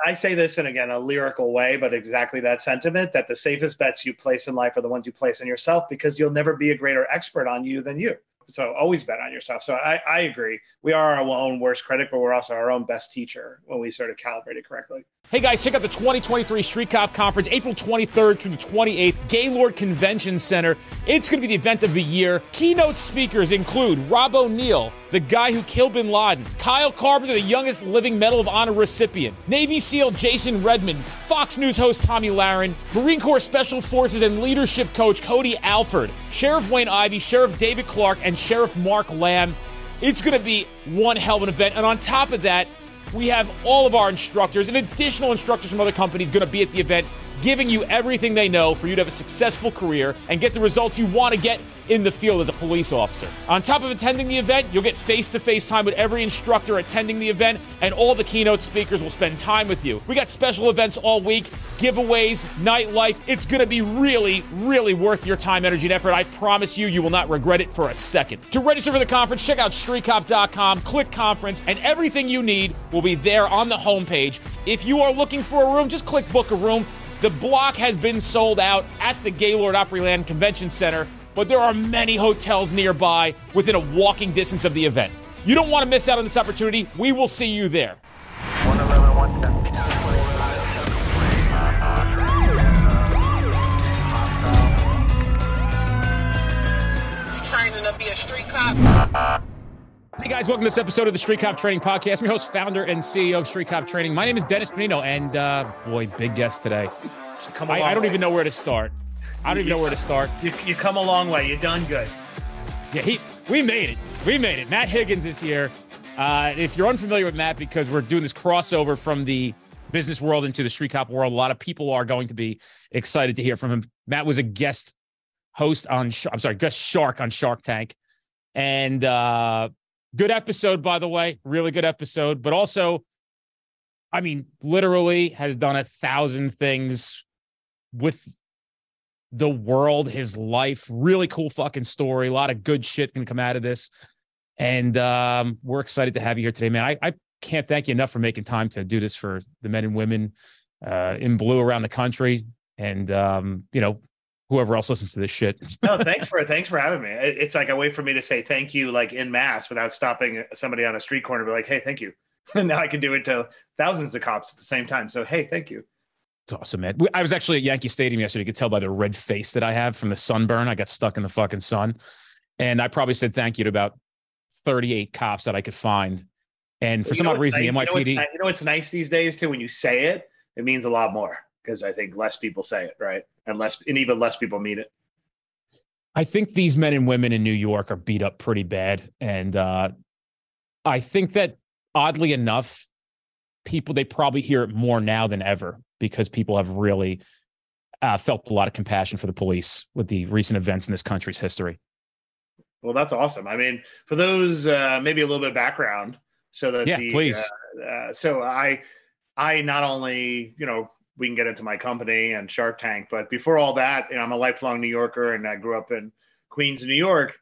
I say this in, again, a lyrical way, but exactly that sentiment, that the safest bets you place in life are the ones you place on yourself, because you'll never be a greater expert on you than you. So always bet on yourself. So I agree. We are our own worst critic, but we're also our own best teacher when we sort of calibrate it correctly. Hey guys, check out the 2023 Street Cop Conference, April 23rd through the 28th, Gaylord Convention Center. It's going to be the event of the year. Keynote speakers include Rob O'Neill, the guy who killed Bin Laden, Kyle Carpenter, the youngest living Medal of Honor recipient, Navy SEAL Jason Redmond, Fox News host Tommy Lahren, Marine Corps Special Forces and Leadership Coach Cody Alford, Sheriff Wayne Ivey, Sheriff David Clark, and Sheriff Mark Lamb. It's going to be one hell of an event. And on top of that, we have all of our instructors and additional instructors from other companies going to be at the event, giving you everything they know for you to have a successful career and get the results you want to get in the field as a police officer. On top of attending the event, you'll get face-to-face time with every instructor attending the event, and all the keynote speakers will spend time with you. We got special events all week, giveaways, nightlife. It's going to be really, really worth your time, energy, and effort. I promise you, you will not regret it for a second. To register for the conference, check out streetcop.com, click conference, and everything you need will be there on the homepage. If you are looking for a room, just click book a room. The block has been sold out at the Gaylord Opryland Convention Center, but there are many hotels nearby within a walking distance of the event. You don't want to miss out on this opportunity. We will see you there. 111, 110. You training to be a street cop? Hey guys, welcome to this episode of the Street Cop Training Podcast. I'm your host, founder, and CEO of Street Cop Training. My name is Dennis Benino, and boy, big guest today. I don't even know where to start. You come a long way. You've done good. Yeah, we made it. We made it. Matt Higgins is here. If you're unfamiliar with Matt, because we're doing this crossover from the business world into the Street Cop world, a lot of people are going to be excited to hear from him. Matt was a guest host on, guest shark on Shark Tank. And good episode, by the way. Really good episode. But also, I mean, literally has done 1,000 things with the world, his life. Really cool fucking story. A lot of good shit can come out of this. And we're excited to have you here today, man. I can't thank you enough for making time to do this for the men and women in blue around the country. And, whoever else listens to this shit. No, thanks for having me. It's like a way for me to say thank you, like en masse, without stopping somebody on a street corner, be like, hey, thank you. And now I can do it to thousands of cops at the same time. So, hey, thank you. It's awesome, man. I was actually at Yankee Stadium yesterday. You could tell by the red face that I have from the sunburn. I got stuck in the fucking sun. And I probably said thank you to about 38 cops that I could find. And for some odd reason, the NYPD. You know what's nice these days, too? When you say it, it means a lot more. Because I think less people say it, right? And even less people mean it. I think these men and women in New York are beat up pretty bad. And I think that, oddly enough, they probably hear it more now than ever, because people have really felt a lot of compassion for the police with the recent events in this country's history. Well, that's awesome. I mean, for those, maybe a little bit of background, so that please. So I not only, we can get into my company and Shark Tank, but before all that, I'm a lifelong New Yorker, and I grew up in Queens, New York.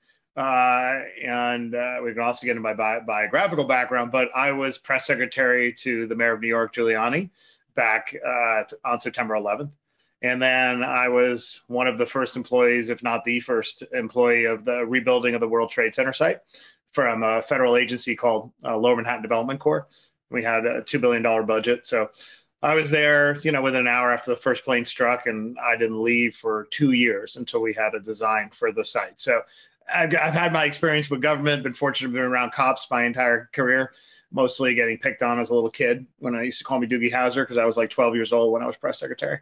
And we can also get into my biographical background, but I was press secretary to the mayor of New York, Giuliani, back on September 11th. And then I was one of the first employees, if not the first employee, of the rebuilding of the World Trade Center site from a federal agency called Lower Manhattan Development Corps. We had a $2 billion budget. So I was there, within an hour after the first plane struck, and I didn't leave for 2 years until we had a design for the site. So I've had my experience with government, been fortunate to be around cops my entire career, mostly getting picked on as a little kid when I used to call me Doogie Howser, because I was like 12 years old when I was press secretary.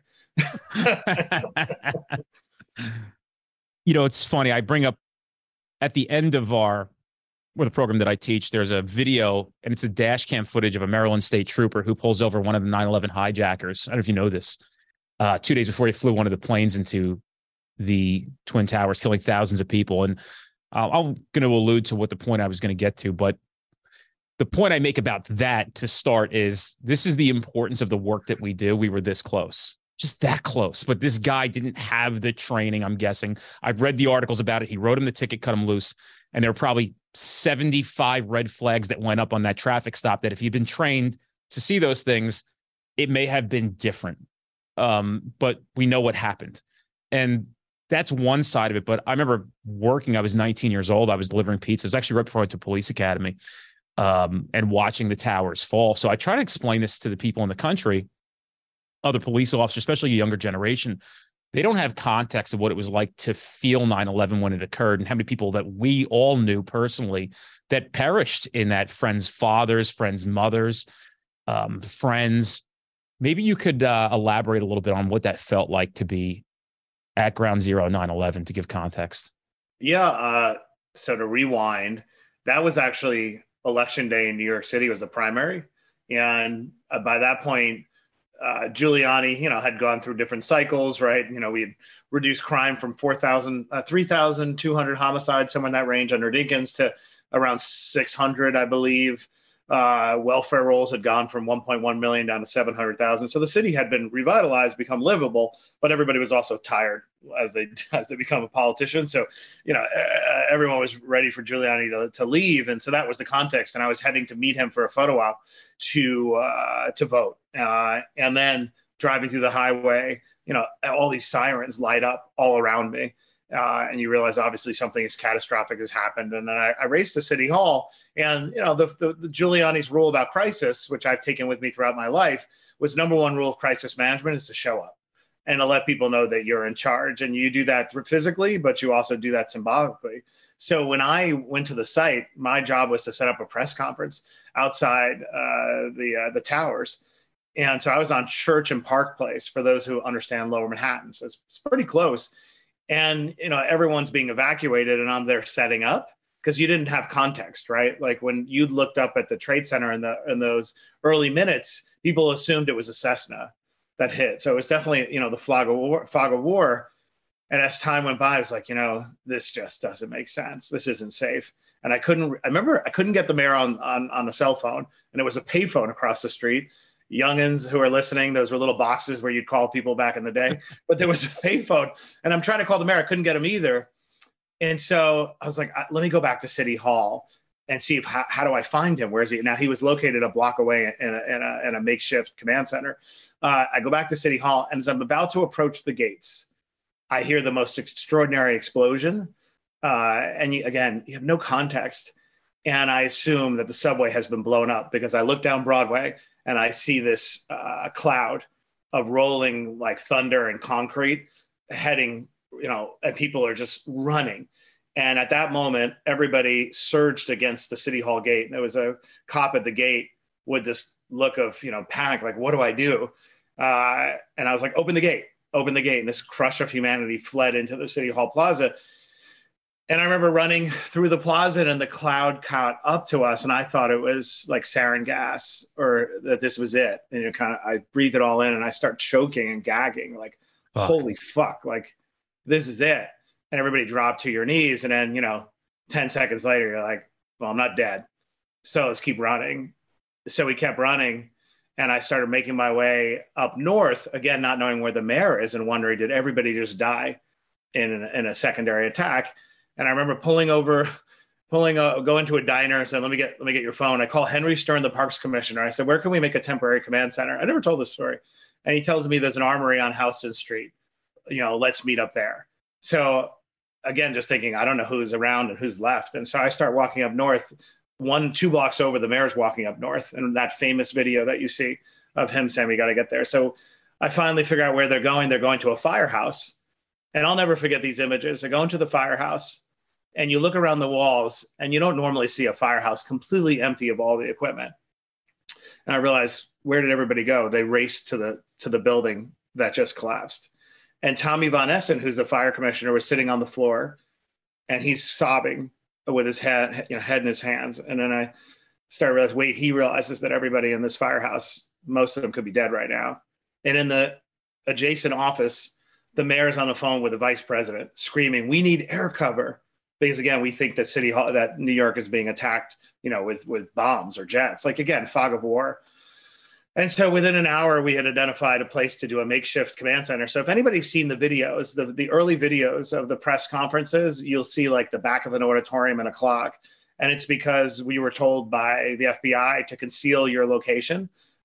It's funny. I bring up at the end of the program that I teach, there's a video, and it's a dash cam footage of a Maryland state trooper who pulls over one of the 9/11 hijackers. I don't know if you know this. 2 days before he flew one of the planes into the Twin Towers, killing thousands of people. And I'm going to allude to what the point I was going to get to, but the point I make about that to start is this is the importance of the work that we do. We were this close, just that close, but this guy didn't have the training, I'm guessing. I've read the articles about it. He wrote him the ticket, cut him loose, and there were probably 75 red flags that went up on that traffic stop that if you'd been trained to see those things, it may have been different. But we know what happened. And that's one side of it. But I remember I was 19 years old. I was delivering pizza. It was actually right before I went to police academy, and watching the towers fall. So I try to explain this to the people in the country, other police officers, especially a younger generation. They don't have context of what it was like to feel 9/11 when it occurred, and how many people that we all knew personally that perished in that, friends' fathers, friends' mothers, friends. Maybe you could elaborate a little bit on what that felt like to be at Ground Zero 9/11 to give context. Yeah. So to rewind, that was actually election day in New York City was the primary. And by that point, Giuliani, had gone through different cycles, right? We had reduced crime from 3,200 homicides, somewhere in that range under Dinkins, to around 600, I believe. Welfare rolls had gone from 1.1 million down to 700,000. So the city had been revitalized, become livable, but everybody was also tired as they become a politician. So, everyone was ready for Giuliani to leave. And so that was the context. And I was heading to meet him for a photo op to vote. And then driving through the highway, all these sirens light up all around me. And you realize obviously something as catastrophic has happened. And then I raced to City Hall, and the Giuliani's rule about crisis, which I've taken with me throughout my life, was number one rule of crisis management is to show up and to let people know that you're in charge. And you do that physically, but you also do that symbolically. So when I went to the site, my job was to set up a press conference outside the towers. And so I was on Church and Park Place, for those who understand Lower Manhattan. So it's pretty close. And, everyone's being evacuated, and I'm there setting up because you didn't have context, right? Like when you looked up at the Trade Center in those early minutes, people assumed it was a Cessna that hit. So it was definitely, the fog of war. And as time went by, I was like, this just doesn't make sense. This isn't safe. And I remember I couldn't get the mayor on a cell phone, and it was a payphone across the street. Youngins who are listening, those were little boxes where you'd call people back in the day, but there was a payphone, and I'm trying to call the mayor. I couldn't get him either. And so I was like, let me go back to City Hall and see how do I find him? Where is he? Now he was located a block away in a makeshift command center. I go back to City Hall, and as I'm about to approach the gates, I hear the most extraordinary explosion. And you have no context. And I assume that the subway has been blown up, because I look down Broadway and I see this cloud of rolling like thunder and concrete heading, and people are just running. And at that moment, everybody surged against the City Hall gate. And there was a cop at the gate with this look of, panic, like, what do I do? And I was like, open the gate. And this crush of humanity fled into the City Hall Plaza. And I remember running through the plaza, and the cloud caught up to us, and I thought it was like sarin gas, or that this was it. And I breathed it all in, and I start choking and gagging, like, holy fuck, like this is it. And everybody dropped to your knees, and then 10 seconds later, you're like, well, I'm not dead, so let's keep running. So we kept running, and I started making my way up north, again, not knowing where the mayor is, and wondering, did everybody just die in a secondary attack? And I remember going to a diner and saying, let me get your phone. I call Henry Stern, the Parks Commissioner. I said, where can we make a temporary command center? I never told this story. And he tells me there's an armory on Houston Street. Let's meet up there. So again, just thinking, I don't know who's around and who's left. And so I start walking up north. 2 blocks over, the mayor's walking up north. And that famous video that you see of him saying, we got to get there. So I finally figure out where they're going. They're going to a firehouse. And I'll never forget these images. They go into the firehouse, and you look around the walls, and you don't normally see a firehouse completely empty of all the equipment. And I realized, where did everybody go? They raced to the building that just collapsed. And Tommy Von Essen, who's the fire commissioner, was sitting on the floor, and he's sobbing with his head in his hands. And then I started to realize, wait, he realizes that everybody in this firehouse, most of them could be dead right now. And in the adjacent office, the mayor's on the phone with the vice president screaming, we need air cover. Because again, we think that City Hall, that New York is being attacked, with bombs or jets. Like, again, fog of war. And so within an hour, we had identified a place to do a makeshift command center. So if anybody's seen the videos, the early videos of the press conferences, you'll see like the back of an auditorium and a clock. And it's because we were told by the FBI to conceal your location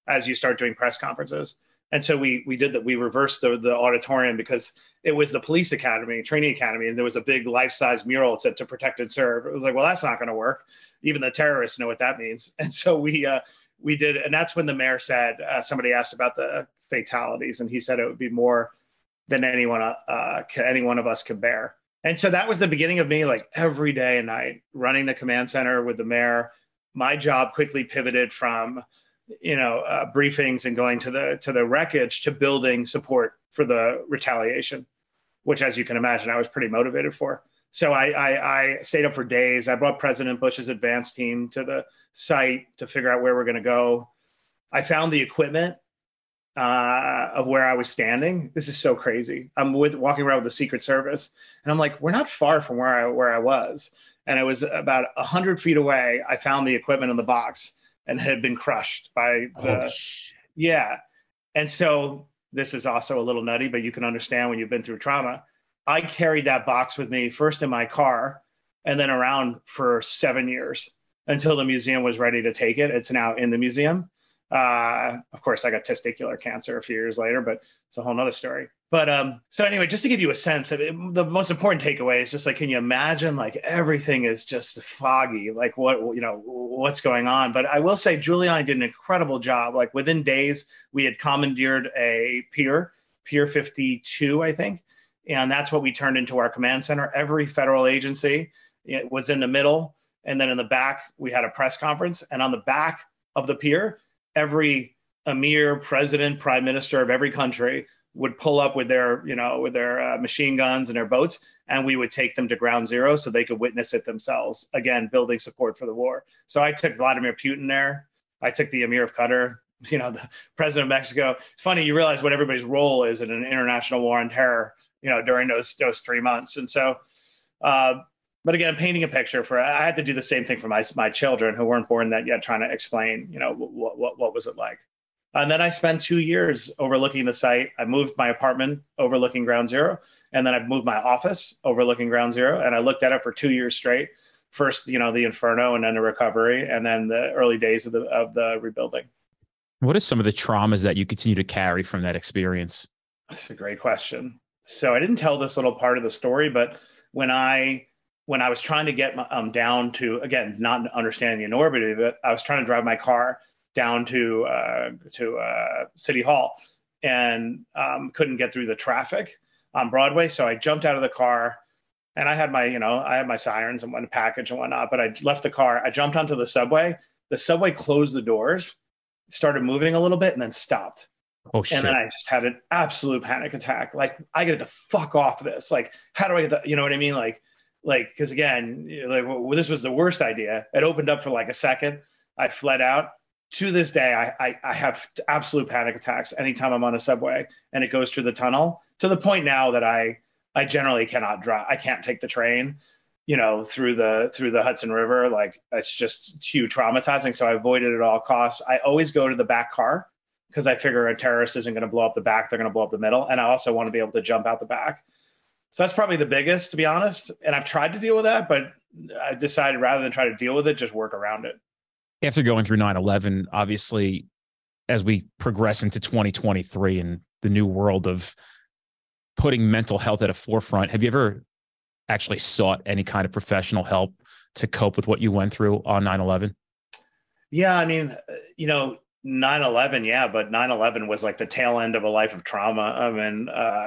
as you start doing press conferences. And so we did that. We reversed the auditorium because it was the police academy, training academy, and there was a big life-size mural that said "To protect and serve." It was like, well, that's not going to work. Even the terrorists know what that means. And so we did, and that's when the mayor said, somebody asked about the fatalities, and he said it would be more than any one of us could bear. And so that was the beginning of me, like every day and night, running the command center with the mayor. My job quickly pivoted from briefings and going to the wreckage to building support for the retaliation, which, as you can imagine, I was pretty motivated for. So I stayed up for days. I brought President Bush's advance team to the site to figure out where we're going to go. I found the equipment of where I was standing. This is so crazy. I'm walking around with the Secret Service, and I'm like, we're not far from where I was. And it was about 100 feet away. I found the equipment in the box and had been crushed by yeah. And so this is also a little nutty, but you can understand when you've been through trauma. I carried that box with me first in my car and then around for 7 years until the museum was ready to take it. It's now in the museum. Of course, I got testicular cancer a few years later, but it's a whole nother story. But so anyway, just to give you a sense of it, the most important takeaway is just like, can you imagine, like, everything is just foggy, like what's going on? But I will say Giuliani did an incredible job. Like within days, we had commandeered a Pier 52, I think. And that's what we turned into our command center. Every federal agency, it was in the middle. And then in the back, we had a press conference. And on the back of the pier, every emir, president, prime minister of every country would pull up with their machine guns and their boats, and we would take them to ground zero so they could witness it themselves. Again, building support for the war. So I took Vladimir Putin there. I took the emir of Qatar, the president of Mexico. It's funny, you realize what everybody's role is in an international war on terror, during those 3 months. And so, but again, painting a picture I had to do the same thing for my children who weren't born that yet, trying to explain, what was it like? And then I spent 2 years overlooking the site. I moved my apartment overlooking Ground Zero, and then I moved my office overlooking Ground Zero, and I looked at it for 2 years straight. First, the inferno, and then the recovery, and then the early days of the rebuilding. What are some of the traumas that you continue to carry from that experience? That's a great question. So I didn't tell this little part of the story, but when I was trying to get down to, again, not understanding the enormity of it, I was trying to drive my car down to City Hall and couldn't get through the traffic on Broadway. So I jumped out of the car, and I had my sirens and one package and whatnot, but I left the car. I jumped onto the subway. The subway closed the doors, started moving a little bit, and then stopped. Oh, shit. And then I just had an absolute panic attack. Like, I get the fuck off this. Like, how do I get the, you know what I mean? Like, because again, this was the worst idea. It opened up for like a second. I fled out. To this day, I have absolute panic attacks anytime I'm on a subway and it goes through the tunnel, to the point now that I generally cannot drive. I can't take the train, through the Hudson River. Like, it's just too traumatizing. So I avoid it at all costs. I always go to the back car because I figure a terrorist isn't going to blow up the back. They're going to blow up the middle. And I also want to be able to jump out the back. So that's probably the biggest, to be honest. And I've tried to deal with that, but I decided rather than try to deal with it, just work around it. After going through 9/11, obviously, as we progress into 2023 and the new world of putting mental health at a forefront, have you ever actually sought any kind of professional help to cope with what you went through on 9/11? Yeah, I mean, 9/11, yeah, but 9/11 was like the tail end of a life of trauma. I mean,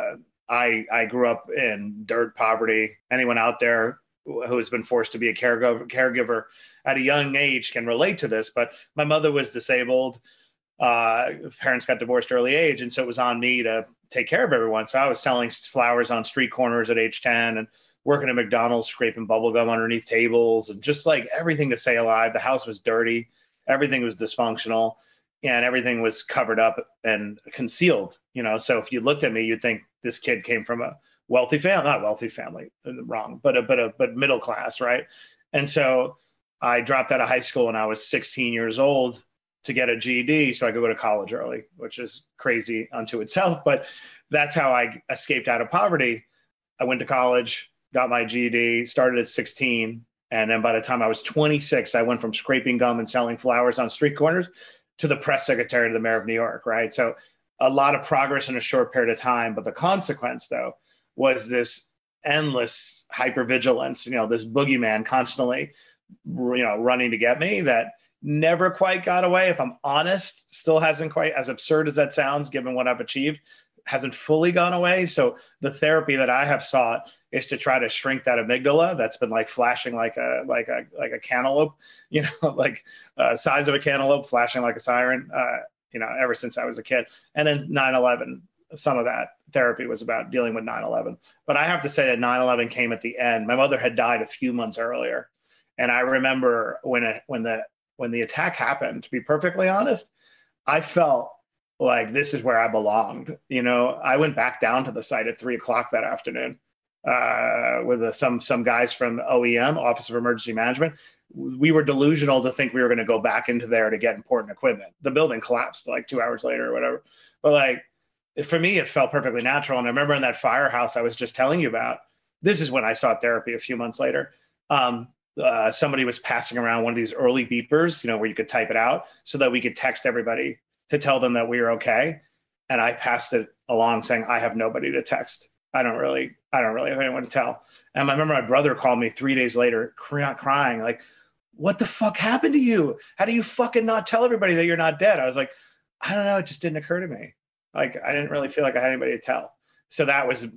I grew up in dirt poverty. Anyone out there who has been forced to be a caregiver at a young age can relate to this, but my mother was disabled. Parents got divorced early age, and so it was on me to take care of everyone. So I was selling flowers on street corners at age 10 and working at McDonald's, scraping bubble gum underneath tables, and just like everything to stay alive. The house was dirty. Everything was dysfunctional, and everything was covered up and concealed. So if you looked at me, you'd think this kid came from a wealthy family, not wealthy family, wrong, but middle class, right? And so I dropped out of high school when I was 16 years old to get a GED so I could go to college early, which is crazy unto itself. But that's how I escaped out of poverty. I went to college, got my GED, started at 16. And then by the time I was 26, I went from scraping gum and selling flowers on street corners to the press secretary to the mayor of New York, right? So a lot of progress in a short period of time. But the consequence, though, was this endless hypervigilance, this boogeyman constantly, running to get me that never quite got away. If I'm honest, still hasn't quite, as absurd as that sounds, given what I've achieved, hasn't fully gone away. So the therapy that I have sought is to try to shrink that amygdala that's been like flashing like a cantaloupe, like size of a cantaloupe flashing like a siren, ever since I was a kid. And then 9/11, some of that therapy was about dealing with 9/11. But I have to say that 9/11 came at the end. My mother had died a few months earlier. And I remember when the attack happened, to be perfectly honest, I felt like this is where I belonged. I went back down to the site at 3:00 that afternoon with some guys from OEM, Office of Emergency Management. We were delusional to think we were going to go back into there to get important equipment. The building collapsed like 2 hours later or whatever. But like, for me, it felt perfectly natural. And I remember in that firehouse I was just telling you about, this is when I sought therapy a few months later. Somebody was passing around one of these early beepers, where you could type it out so that we could text everybody to tell them that we were okay. And I passed it along saying, I have nobody to text. I don't really have anyone to tell. And I remember my brother called me 3 days later, crying, like, what the fuck happened to you? How do you fucking not tell everybody that you're not dead? I was like, I don't know. It just didn't occur to me. Like, I didn't really feel like I had anybody to tell. So that was,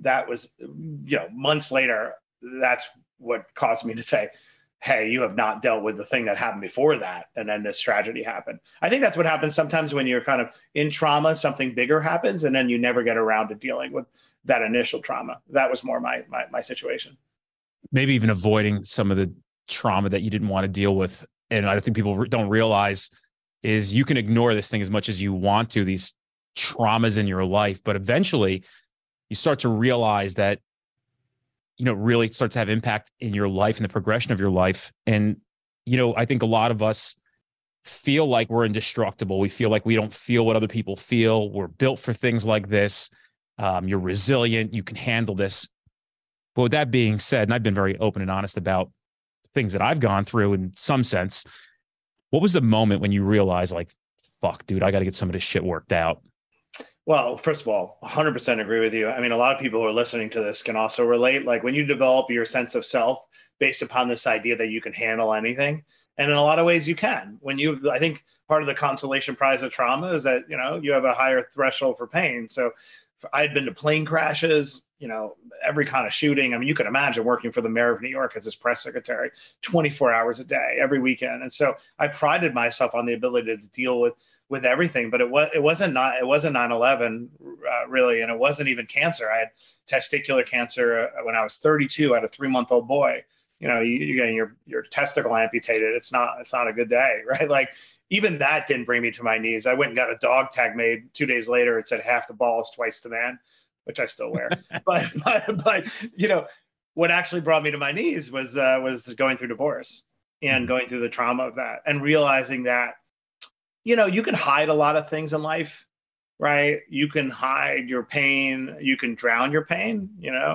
months later, that's what caused me to say, hey, you have not dealt with the thing that happened before that. And then this tragedy happened. I think that's what happens sometimes when you're kind of in trauma, something bigger happens, and then you never get around to dealing with that initial trauma. That was more my situation. Maybe even avoiding some of the trauma that you didn't want to deal with. And I think people don't realize is you can ignore this thing as much as you want to, these traumas in your life, but eventually you start to realize that really starts to have impact in your life and the progression of your life. And, I think a lot of us feel like we're indestructible. We feel like we don't feel what other people feel. We're built for things like this. You're resilient. You can handle this. But with that being said, and I've been very open and honest about things that I've gone through in some sense, what was the moment when you realized like, fuck, dude, I got to get some of this shit worked out? Well, first of all, 100% agree with you. I mean, a lot of people who are listening to this can also relate. Like when you develop your sense of self based upon this idea that you can handle anything, and in a lot of ways you can. I think part of the consolation prize of trauma is that, you have a higher threshold for pain. So I had been to plane crashes, every kind of shooting. I mean, you can imagine working for the mayor of New York as his press secretary 24 hours a day, every weekend. And so I prided myself on the ability to deal with everything, but it wasn't 9/11 really. And it wasn't even cancer. I had testicular cancer when I was 32. I had a 3-month-old boy. You getting your testicle amputated. It's not a good day, right? Like even that didn't bring me to my knees. I went and got a dog tag made 2 days later. It said half the balls, twice the man, which I still wear. but what actually brought me to my knees was going through divorce and going through the trauma of that and realizing that, you can hide a lot of things in life, right? You can hide your pain, you can drown your pain,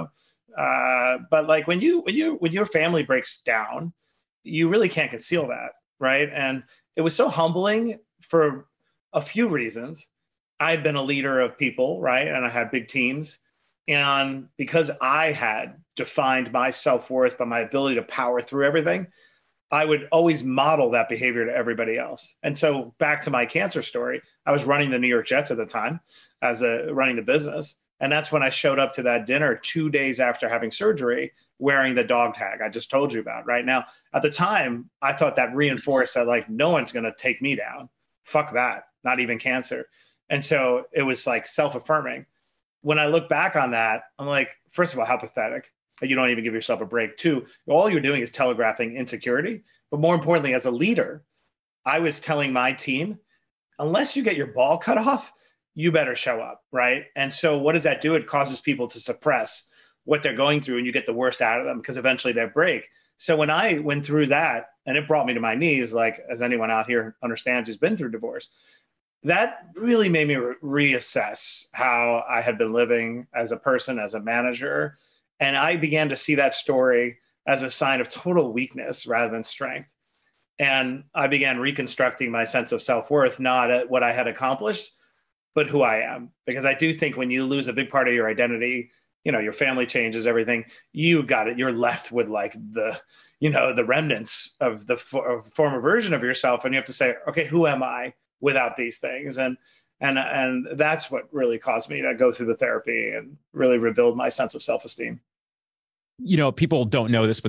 but like when your family breaks down, you really can't conceal that, right? And it was so humbling for a few reasons. I'd been a leader of people, right? And I had big teams. And because I had defined my self-worth by my ability to power through everything, I would always model that behavior to everybody else. And so back to my cancer story, I was running the New York Jets at the time running the business. And that's when I showed up to that dinner 2 days after having surgery, wearing the dog tag I just told you about right now. At the time, I thought that reinforced that like, no one's going to take me down. Fuck that. Not even cancer. And so it was like self-affirming. When I look back on that, I'm like, first of all, how pathetic. You don't even give yourself a break. Two, all you're doing is telegraphing insecurity. But more importantly, as a leader, I was telling my team, unless you get your ball cut off, you better show up, right? And so what does that do? It causes people to suppress what they're going through, and you get the worst out of them because eventually they break. So when I went through that, and it brought me to my knees, like as anyone out here understands who's been through divorce, that really made me reassess how I had been living as a person, as a manager. And I began to see that story as a sign of total weakness rather than strength. And I began reconstructing my sense of self-worth, not at what I had accomplished, but who I am. Because I do think when you lose a big part of your identity, your family changes, everything, you got it. You're left with like the remnants of the former version of yourself. And you have to say, okay, who am I without these things? And that's what really caused me to go through the therapy and really rebuild my sense of self-esteem. People don't know this, but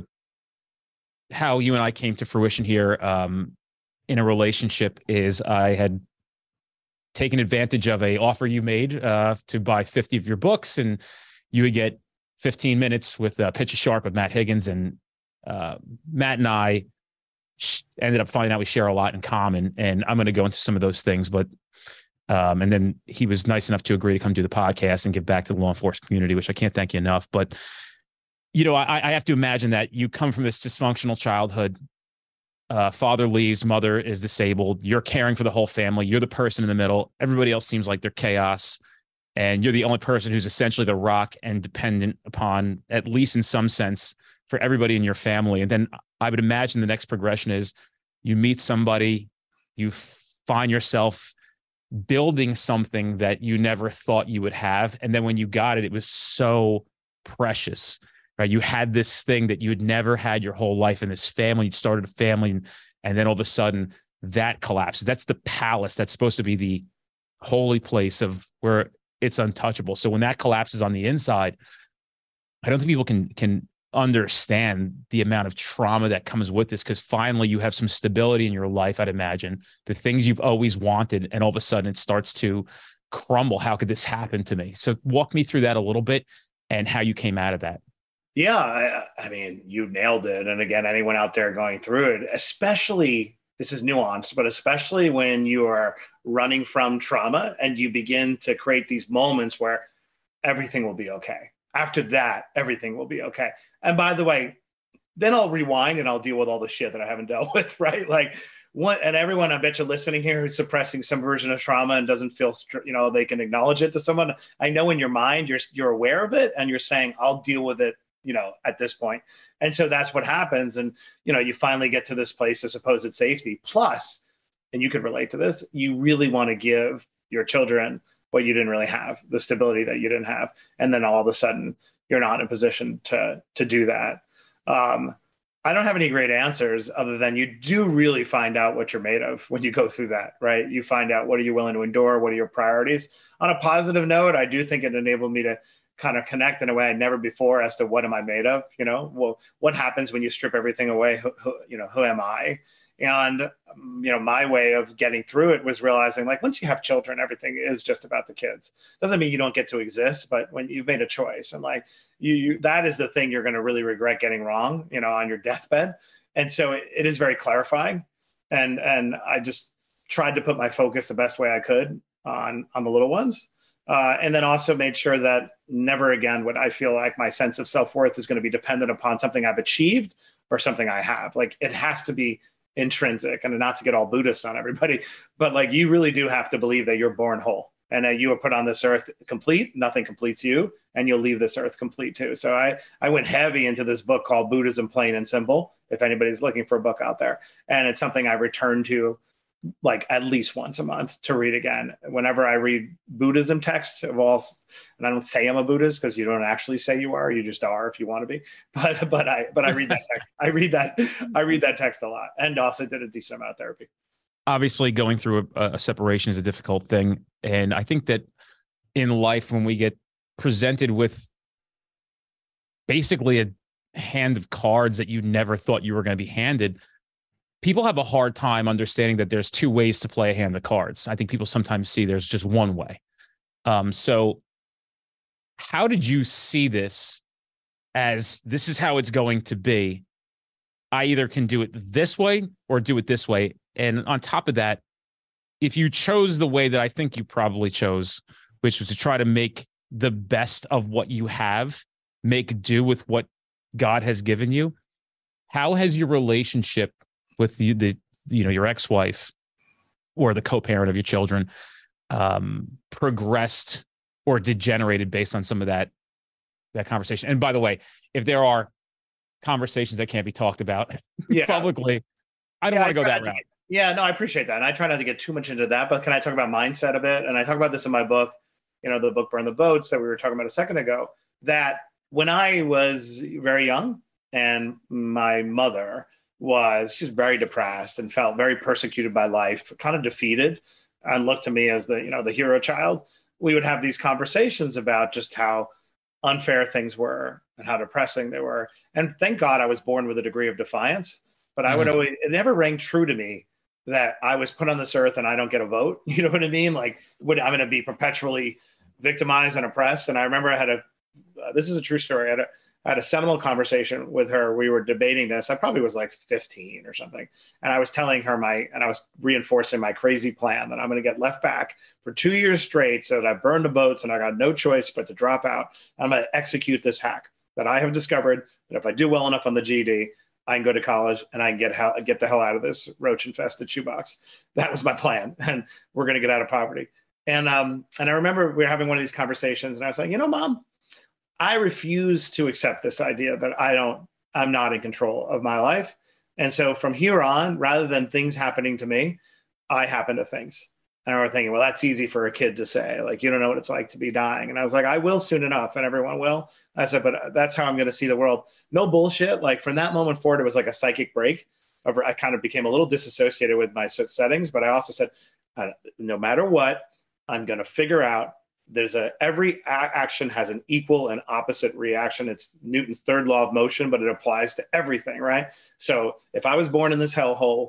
how you and I came to fruition here in a relationship is I had taken advantage of a offer you made to buy 50 of your books, and you would get 15 minutes with Pitch a Shark with Matt Higgins. And Matt and I ended up finding out we share a lot in common, and I'm going to go into some of those things, but and then he was nice enough to agree to come do the podcast and give back to the law enforcement community, which I can't thank you enough. But, I have to imagine that you come from this dysfunctional childhood. Father leaves, mother is disabled. You're caring for the whole family. You're the person in the middle. Everybody else seems like they're chaos. And you're the only person who's essentially the rock and dependent upon, at least in some sense, for everybody in your family. And then I would imagine the next progression is you meet somebody, you find yourself building something that you never thought you would have. And then when you got it, it was so precious, right? You had this thing that you had never had your whole life in this family. You started a family, and then all of a sudden that collapses. That's the palace. That's supposed to be the holy place of where it's untouchable. So when that collapses on the inside, I don't think people can understand the amount of trauma that comes with this, because finally you have some stability in your life, I'd imagine, the things you've always wanted, and all of a sudden it starts to crumble. How could this happen to me? So walk me through that a little bit and how you came out of that. Yeah, I mean, you nailed it. And again, anyone out there going through it, especially, this is nuanced, but especially when you are running from trauma and you begin to create these moments where everything will be okay. After that, everything will be okay. And by the way, then I'll rewind and I'll deal with all the shit that I haven't dealt with, right? Like and everyone, I bet you listening here who's suppressing some version of trauma and doesn't feel, they can acknowledge it to someone. I know in your mind, you're aware of it and you're saying, I'll deal with it, at this point. And so that's what happens. And, you finally get to this place of supposed safety. Plus, and you could relate to this, you really want to give your children what you didn't really have, the stability that you didn't have. And then all of a sudden you're not in a position to do that. I don't have any great answers other than you do really find out what you're made of when you go through that, right? You find out what are you willing to endure? What are your priorities? On a positive note, I do think it enabled me to kind of connect in a way I never before as to what am I made of? Well, what happens when you strip everything away? Who am I? And, my way of getting through it was realizing, like, once you have children, everything is just about the kids. Doesn't mean you don't get to exist, but when you've made a choice and like you that is the thing you're going to really regret getting wrong, on your deathbed. And so it is very clarifying. And I just tried to put my focus the best way I could on the little ones. And then also made sure that never again would I feel like my sense of self-worth is going to be dependent upon something I've achieved or something I have. Like, it has to be intrinsic, and not to get all Buddhist on everybody, but like, you really do have to believe that you're born whole and that you were put on this earth complete. Nothing completes you, and you'll leave this earth complete too. So I went heavy into this book called Buddhism Plain and Simple, if anybody's looking for a book out there. And it's something I return to like at least once a month to read again. Whenever I read Buddhism texts of all, and I don't say I'm a Buddhist because you don't actually say you are, you just are if you want to be. But I read that text. I read that text a lot, and also did a decent amount of therapy. Obviously, going through a separation is a difficult thing, and I think that in life, when we get presented with basically a hand of cards that you never thought you were going to be handed, people have a hard time understanding that there's two ways to play a hand of cards. I think people sometimes see there's just one way. So how did you see this as this is how it's going to be? I either can do it this way or do it this way. And on top of that, if you chose the way that I think you probably chose, which was to try to make the best of what you have, make do with what God has given you, how has your relationship with your ex-wife or the co-parent of your children progressed or degenerated based on some of that conversation? And by the way, if there are conversations that can't be talked about publicly, I don't want to go that route. Yeah, no, I appreciate that. And I try not to get too much into that, but can I talk about mindset a bit? And I talk about this in my book, the book Burn the Boats that we were talking about a second ago, that when I was very young and my mother she was very depressed and felt very persecuted by life, kind of defeated, and looked to me as the hero child, we would have these conversations about just how unfair things were and how depressing they were. And thank God I was born with a degree of defiance, but I would always, it never rang true to me that I was put on this earth and I don't get a vote. You know what I mean? Like, I'm going to be perpetually victimized and oppressed. And I remember this is a true story. I had a seminal conversation with her. We were debating this. I probably was like 15 or something. And I was telling her and I was reinforcing my crazy plan that I'm going to get left back for 2 years straight so that I burned the boats and I got no choice but to drop out. I'm going to execute this hack that I have discovered that if I do well enough on the GED, I can go to college and I can get the hell out of this roach-infested shoebox. That was my plan. And we're going to get out of poverty. And I remember we were having one of these conversations and I was like, Mom, I refuse to accept this idea that I'm not in control of my life. And so from here on, rather than things happening to me, I happen to things. And I remember thinking, well, that's easy for a kid to say, like, you don't know what it's like to be dying. And I was like, I will soon enough. And everyone will. I said, but that's how I'm going to see the world. No bullshit. Like from that moment forward, it was like a psychic break. I kind of became a little disassociated with my settings, but I also said, no matter what, I'm going to figure out every action has an equal and opposite reaction. It's Newton's third law of motion, but it applies to everything, right? So if I was born in this hellhole,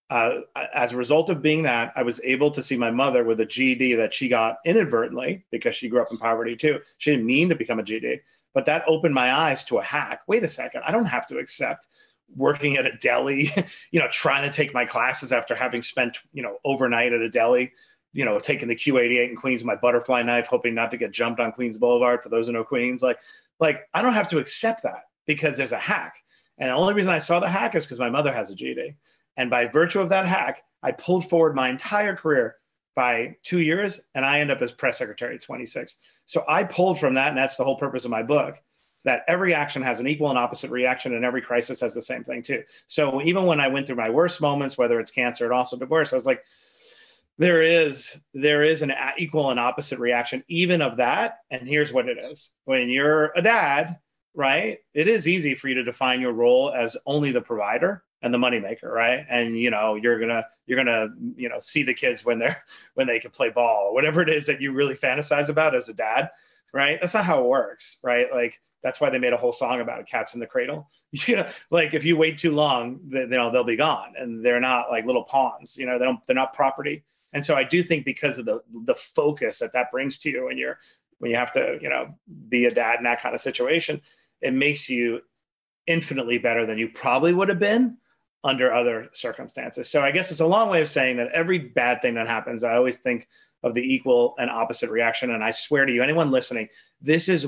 as a result of being that, I was able to see my mother with a GED that she got inadvertently because she grew up in poverty too. She didn't mean to become a GED, but that opened my eyes to a hack. Wait a second, I don't have to accept working at a deli, trying to take my classes after having spent, overnight at a deli, taking the Q88 in Queens, my butterfly knife, hoping not to get jumped on Queens Boulevard, for those who know Queens. Like I don't have to accept that because there's a hack. And the only reason I saw the hack is because my mother has a GED. And by virtue of that hack, I pulled forward my entire career by 2 years, and I end up as press secretary at 26. So I pulled from that, and that's the whole purpose of my book, that every action has an equal and opposite reaction, and every crisis has the same thing too. So even when I went through my worst moments, whether it's cancer and also divorce, I was like, there is an equal and opposite reaction even of that. And here's what it is. When you're a dad, right, it is easy for you to define your role as only the provider and the moneymaker, right? And you're gonna see the kids when they can play ball or whatever it is that you really fantasize about as a dad, right? That's not how it works, right? Like that's why they made a whole song about it, Cats in the Cradle. Like if you wait too long, they'll be gone, and they're not like little pawns. They're not property. And so I do think because of the focus that brings to you when you have to be a dad in that kind of situation, it makes you infinitely better than you probably would have been under other circumstances. So I guess it's a long way of saying that every bad thing that happens, I always think of the equal and opposite reaction. And I swear to you, anyone listening, this is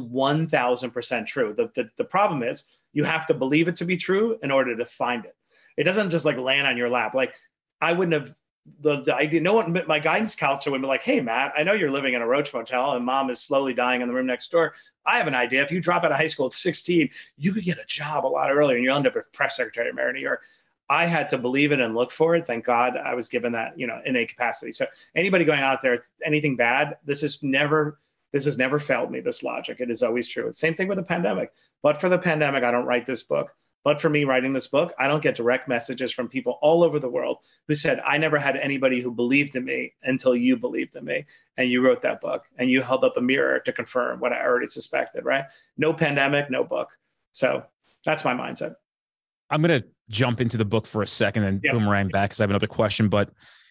1000% true. The problem is you have to believe it to be true in order to find it. It doesn't just like land on your lap. Like I wouldn't have the idea, no one, my guidance counselor would be like, hey, Matt, I know you're living in a roach motel and mom is slowly dying in the room next door. I have an idea. If you drop out of high school at 16, you could get a job a lot earlier and you'll end up as press secretary of Mayor of New York. I had to believe it and look for it. Thank God I was given that, innate capacity. So anybody going out there, anything bad, this has never failed me, this logic. It is always true. Same thing with the pandemic. But for the pandemic, I don't write this book. But for me writing this book, I don't get direct messages from people all over the world who said, I never had anybody who believed in me until you believed in me. And you wrote that book and you held up a mirror to confirm what I already suspected, right? No pandemic, no book. So that's my mindset. I'm going to jump into the book for a second and boomerang back because I have another question. But,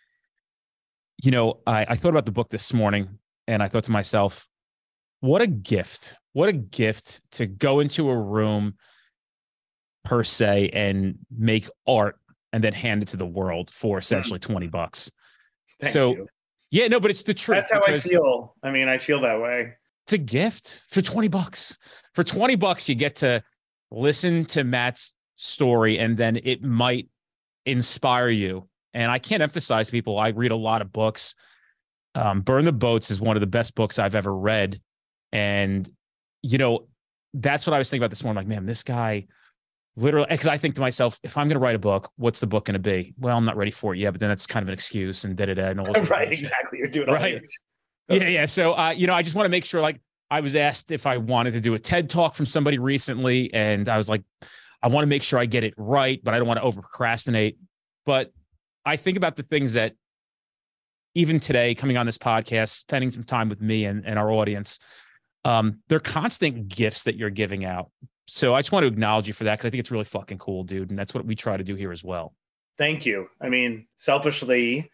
I thought about the book this morning and I thought to myself, what a gift to go into a room per se and make art and then hand it to the world for essentially $20. Thank you. Yeah, no, but it's the truth. That's how I feel. I mean, I feel that way. It's a gift for $20. For $20, you get to listen to Matt's story and then it might inspire you. And I can't emphasize to people, I read a lot of books. Burn the Boats is one of the best books I've ever read. And, that's what I was thinking about this morning. Like, man, this guy Literally, because I think to myself, if I'm going to write a book, what's the book going to be? Well, I'm not ready for it yet, but then that's kind of an excuse and da-da-da and all this. Right, exactly. You're doing all right. Yeah. So, I just want to make sure, like, I was asked if I wanted to do a TED talk from somebody recently, and I was like, I want to make sure I get it right, but I don't want to over procrastinate. But I think about the things that even today, coming on this podcast, spending some time with me and our audience, they're constant gifts that you're giving out. So I just want to acknowledge you for that, because I think it's really fucking cool, dude. And that's what we try to do here as well. Thank you. I mean, selfishly,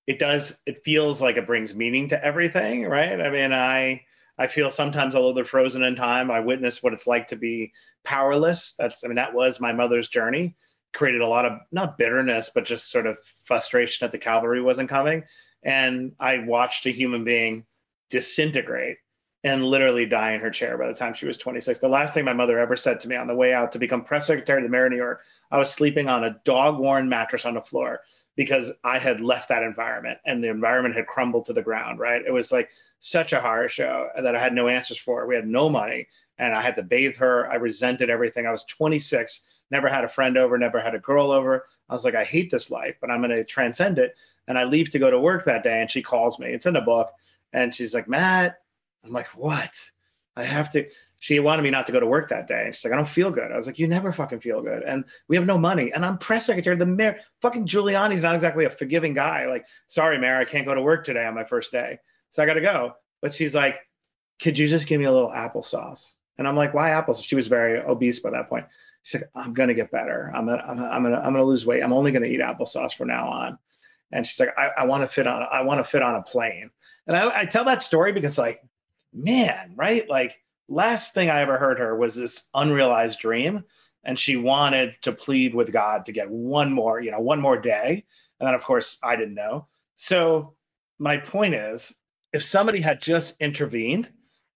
it feels like it brings meaning to everything, right? I mean, I feel sometimes a little bit frozen in time. I witnessed what it's like to be powerless. That was my mother's journey. Created a lot of, not bitterness, but just sort of frustration that the cavalry wasn't coming. And I watched a human being disintegrate and literally die in her chair by the time she was 26. The last thing my mother ever said to me on the way out to become press secretary of the Mayor of New York, I was sleeping on a dog-worn mattress on the floor because I had left that environment and the environment had crumbled to the ground, right? It was like such a horror show that I had no answers for. We had no money and I had to bathe her. I resented everything. I was 26, never had a friend over, never had a girl over. I was like, I hate this life, but I'm going to transcend it. And I leave to go to work that day and she calls me. It's in the book. And she's like, Matt, I'm like, what? I have to. She wanted me not to go to work that day. And she's like, I don't feel good. I was like, you never fucking feel good. And we have no money. And I'm press secretary of the mayor. Fucking Giuliani's not exactly a forgiving guy. Like, sorry, Mayor, I can't go to work today on my first day. So I got to go. But she's like, could you just give me a little applesauce? And I'm like, why applesauce? She was very obese by that point. She's like, I'm going to get better. I'm gonna lose weight. I'm only going to eat applesauce from now on. And she's like, I want to fit on a plane. And I tell that story because, like, man, right? Like, last thing I ever heard her was this unrealized dream. And she wanted to plead with God to get one more day. And then, of course, I didn't know. So my point is, if somebody had just intervened,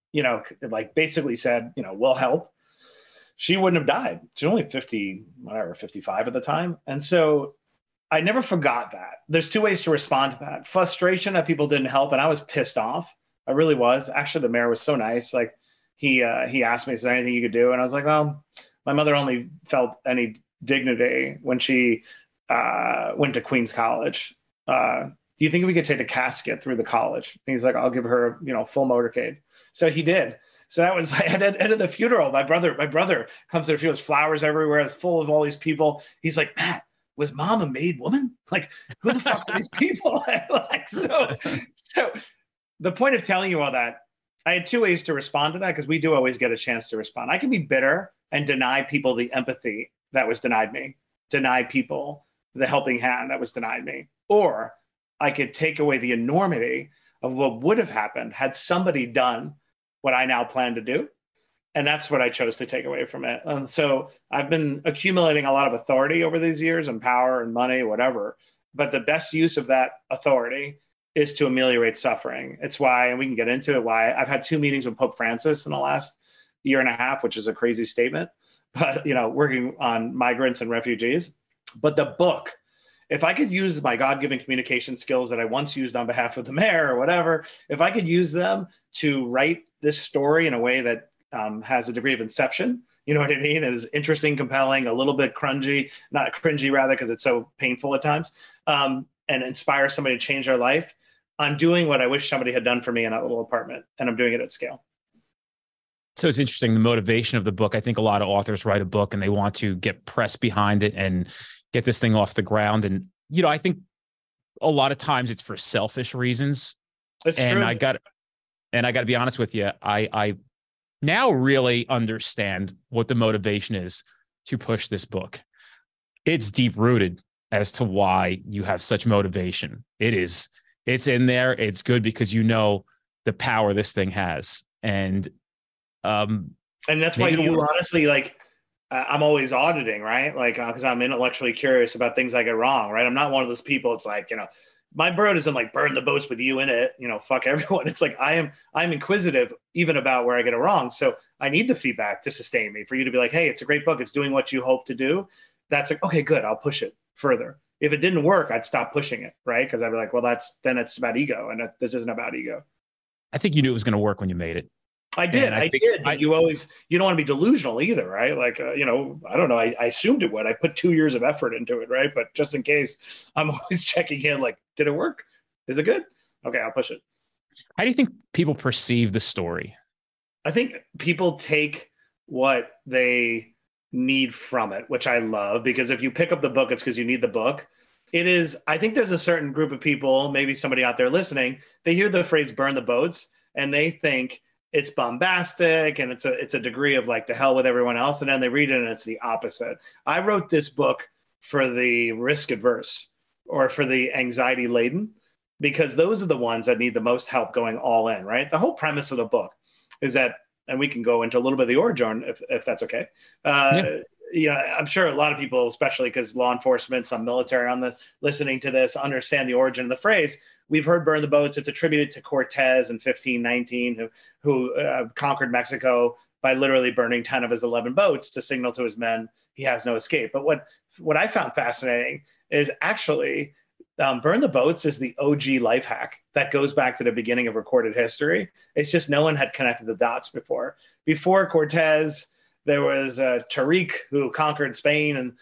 like basically said, we'll help, she wouldn't have died. She's only 55 at the time. And so I never forgot that. There's two ways to respond to that. Frustration that people didn't help. And I was pissed off. I really was. Actually, the mayor was so nice. Like, he asked me, is there anything you could do? And I was like, well, my mother only felt any dignity when she went to Queens College. Do you think we could take the casket through the college? And he's like, I'll give her, full motorcade. So he did. So that was at the end of the funeral. My brother comes to the funeral, flowers everywhere, full of all these people. He's like, Matt, was mom a made woman? Like, who the fuck are these people? Like, so the point of telling you all that, I had two ways to respond to that, because we do always get a chance to respond. I can be bitter and deny people the empathy that was denied me, deny people the helping hand that was denied me. Or I could take away the enormity of what would have happened had somebody done what I now plan to do. And that's what I chose to take away from it. And so I've been accumulating a lot of authority over these years, and power and money, whatever. But the best use of that authority is to ameliorate suffering. It's why, and we can get into it, why I've had 2 meetings with Pope Francis in the last year and a half, which is a crazy statement, but, working on migrants and refugees. But the book, if I could use my God-given communication skills that I once used on behalf of the mayor or whatever, if I could use them to write this story in a way that has a degree of inception, you know what I mean? It is interesting, compelling, a little bit not cringy rather, because it's so painful at times, and inspire somebody to change their life. I'm doing what I wish somebody had done for me in that little apartment, and I'm doing it at scale. So it's interesting, the motivation of the book. I think a lot of authors write a book and they want to get press behind it and get this thing off the ground. And, I think a lot of times it's for selfish reasons. That's and true. I got to be honest with you. I now really understand what the motivation is to push this book. It's deep rooted as to why you have such motivation. It's in there. It's good because the power this thing has. And that's why you honestly, like, I'm always auditing, right? Like, because I'm intellectually curious about things I get wrong, right? I'm not one of those people. It's like, my bird isn't like burn the boats with you in it, fuck everyone. It's like I'm inquisitive even about where I get it wrong. So I need the feedback to sustain me, for you to be like, hey, it's a great book. It's doing what you hope to do. That's like, okay, good. I'll push it further. If it didn't work, I'd stop pushing it, right? Because I'd be like, well, then it's about ego, and this isn't about ego. I think you knew it was going to work when you made it. I did. And I did. But you don't want to be delusional either, right? Like, I don't know. I assumed it would. I put 2 years of effort into it, right? But just in case, I'm always checking in, like, did it work? Is it good? Okay, I'll push it. How do you think people perceive the story? I think people take what they need from it, which I love, because if you pick up the book, it's because you need the book. It is, I think there's a certain group of people, maybe somebody out there listening, they hear the phrase burn the boats and they think it's bombastic and it's a degree of like to hell with everyone else. And then they read it and it's the opposite. I wrote this book for the risk adverse or for the anxiety laden, because those are the ones that need the most help going all in, right? The whole premise of the book is that, and we can go into a little bit of the origin if that's okay. Yeah, I'm sure a lot of people, especially because law enforcement, some military on the listening to this, understand the origin of the phrase. We've heard burn the boats. It's attributed to Cortez in 1519, who conquered Mexico by literally burning 10 of his 11 boats to signal to his men he has no escape. But what I found fascinating is actually burn the boats is the OG life hack that goes back to the beginning of recorded history. It's just no one had connected the dots before. Before Cortez, there was Tariq, who conquered Spain in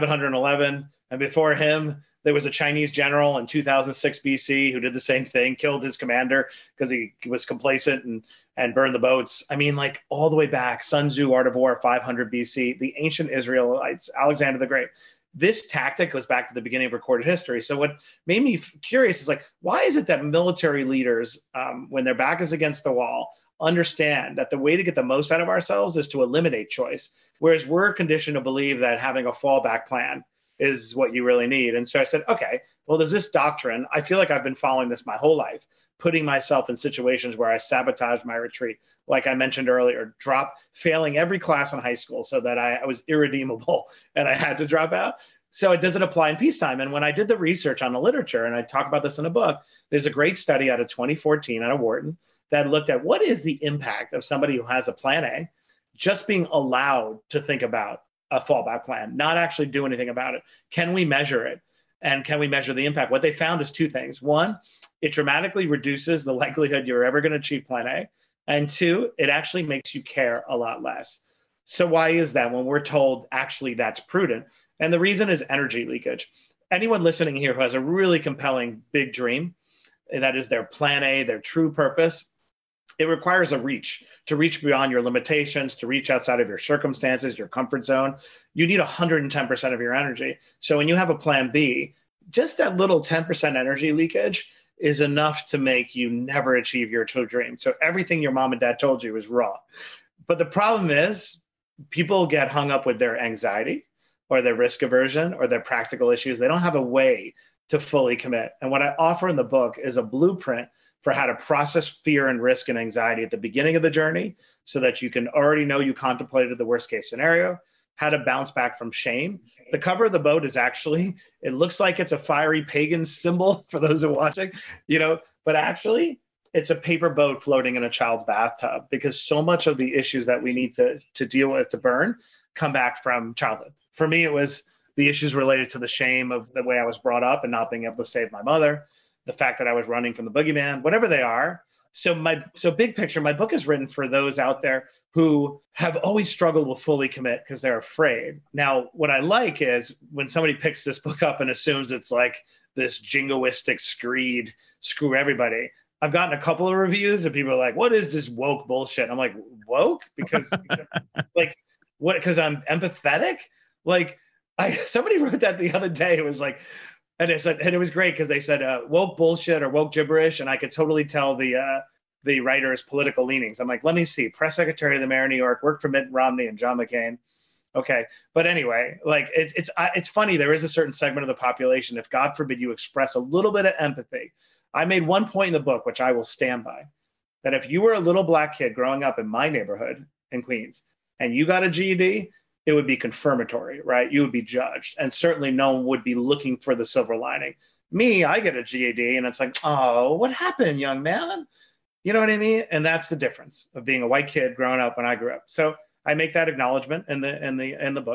711. And before him, there was a Chinese general in 2006 BC who did the same thing, killed his commander because he was complacent and burned the boats. I mean, like all the way back, Sun Tzu, Art of War, 500 BC, the ancient Israelites, Alexander the Great. This tactic goes back to the beginning of recorded history. So what made me curious is like, why is it that military leaders, when their back is against the wall, understand that the way to get the most out of ourselves is to eliminate choice, whereas we're conditioned to believe that having a fallback plan is what you really need. And so I said, okay, well, there's this doctrine. I feel like I've been following this my whole life, putting myself in situations where I sabotage my retreat. Like I mentioned earlier, failing every class in high school so that I was irredeemable and I had to drop out. So it doesn't apply in peacetime. And when I did the research on the literature, and I talk about this in a book, there's a great study out of 2014 out of Wharton that looked at what is the impact of somebody who has a plan A just being allowed to think about a fallback plan, not actually do anything about it. Can we measure it? And can we measure the impact? What they found is two things. One, it dramatically reduces the likelihood you're ever going to achieve plan A. And two, it actually makes you care a lot less. So why is that when we're told actually that's prudent? And the reason is energy leakage. Anyone listening here who has a really compelling big dream, that is their plan A, their true purpose, it requires a reach to reach beyond your limitations, to reach outside of your circumstances, your comfort zone. You need 110% of your energy. So when you have a plan B, just that little 10% energy leakage is enough to make you never achieve your true dream. So everything your mom and dad told you is wrong. But the problem is people get hung up with their anxiety or their risk aversion or their practical issues. They don't have a way to fully commit. And what I offer in the book is a blueprint for how to process fear and risk and anxiety at the beginning of the journey so that you can already know you contemplated the worst case scenario, how to bounce back from shame. The cover of the boat is actually, it looks like it's a fiery pagan symbol for those who are watching, but actually it's a paper boat floating in a child's bathtub, because so much of the issues that we need to deal with, to burn, come back from childhood. For me, it was the issues related to the shame of the way I was brought up and not being able to save my mother, the fact that I was running from the boogeyman, whatever they are. So big picture, my book is written for those out there who have always struggled with fully commit because they're afraid. Now, what I like is when somebody picks this book up and assumes it's like this jingoistic screed, screw everybody. I've gotten a couple of reviews and people are like, what is this woke bullshit? I'm like, woke? Because like, what? Because I'm empathetic? Like, somebody wrote that the other day. It was like, and it was great because they said woke bullshit or woke gibberish, and I could totally tell the writer's political leanings. I'm like, let me see, press secretary of the mayor of New York, worked for Mitt Romney and John McCain. Okay, but anyway, like it's funny. There is a certain segment of the population, if God forbid you express a little bit of empathy. I made one point in the book, which I will stand by, that if you were a little black kid growing up in my neighborhood in Queens and you got a GED, it would be confirmatory, right? You would be judged. And certainly no one would be looking for the silver lining. Me, I get a GED and it's like, oh, what happened, young man? You know what I mean? And that's the difference of being a white kid growing up when I grew up. So I make that acknowledgement in the book.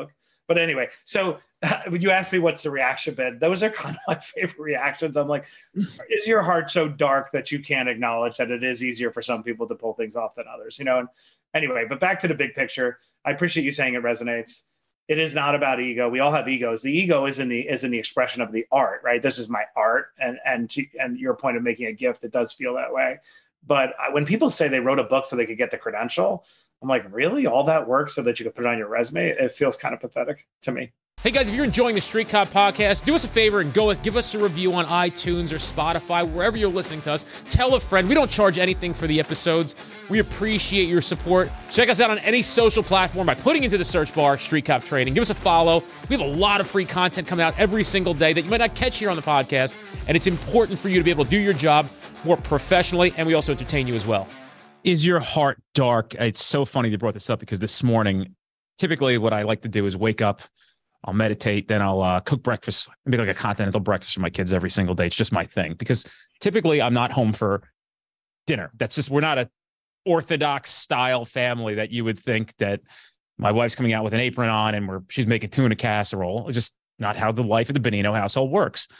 But anyway, so when you ask me what's the reaction been, those are kind of my favorite reactions. I'm like, is your heart so dark that you can't acknowledge that it is easier for some people to pull things off than others? And anyway, but back to the big picture. I appreciate you saying it resonates. It is not about ego. We all have egos. The ego is in the expression of the art, right? This is my art, and your point of making a gift, it does feel that way. But when people say they wrote a book so they could get the credential, I'm like, really? All that work so that you could put it on your resume? It feels kind of pathetic to me. Hey guys, if you're enjoying the Street Cop podcast, do us a favor and give us a review on iTunes or Spotify, wherever you're listening to us. Tell a friend. We don't charge anything for the episodes. We appreciate your support. Check us out on any social platform by putting into the search bar Street Cop Trading. Give us a follow. We have a lot of free content coming out every single day that you might not catch here on the podcast, and it's important for you to be able to do your job more professionally, and we also entertain you as well. Is your heart dark? It's so funny you brought this up because this morning, typically what I like to do is wake up, I'll meditate, then I'll cook breakfast, make like a continental breakfast for my kids every single day. It's just my thing because typically I'm not home for dinner. We're not a Orthodox style family that you would think that my wife's coming out with an apron on and she's making tuna casserole. It's just not how the life of the Benino household works.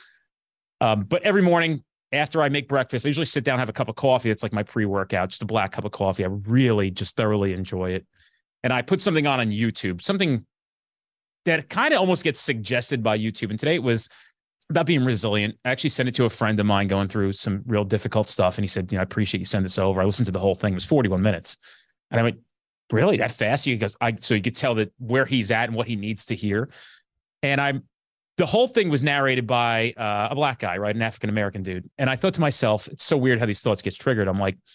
But every morning after I make breakfast, I usually sit down, have a cup of coffee. It's like my pre-workout, just a black cup of coffee. I really just thoroughly enjoy it. And I put something on YouTube, something that kind of almost gets suggested by YouTube. And today it was about being resilient. I actually sent it to a friend of mine going through some real difficult stuff. And he said, I appreciate you send this over. I listened to the whole thing. It was 41 minutes. And I went, really, that fast? He goes, so you could tell that where he's at and what he needs to hear. And the whole thing was narrated by a black guy, right? An African-American dude. And I thought to myself, it's so weird how these thoughts get triggered. I'm like,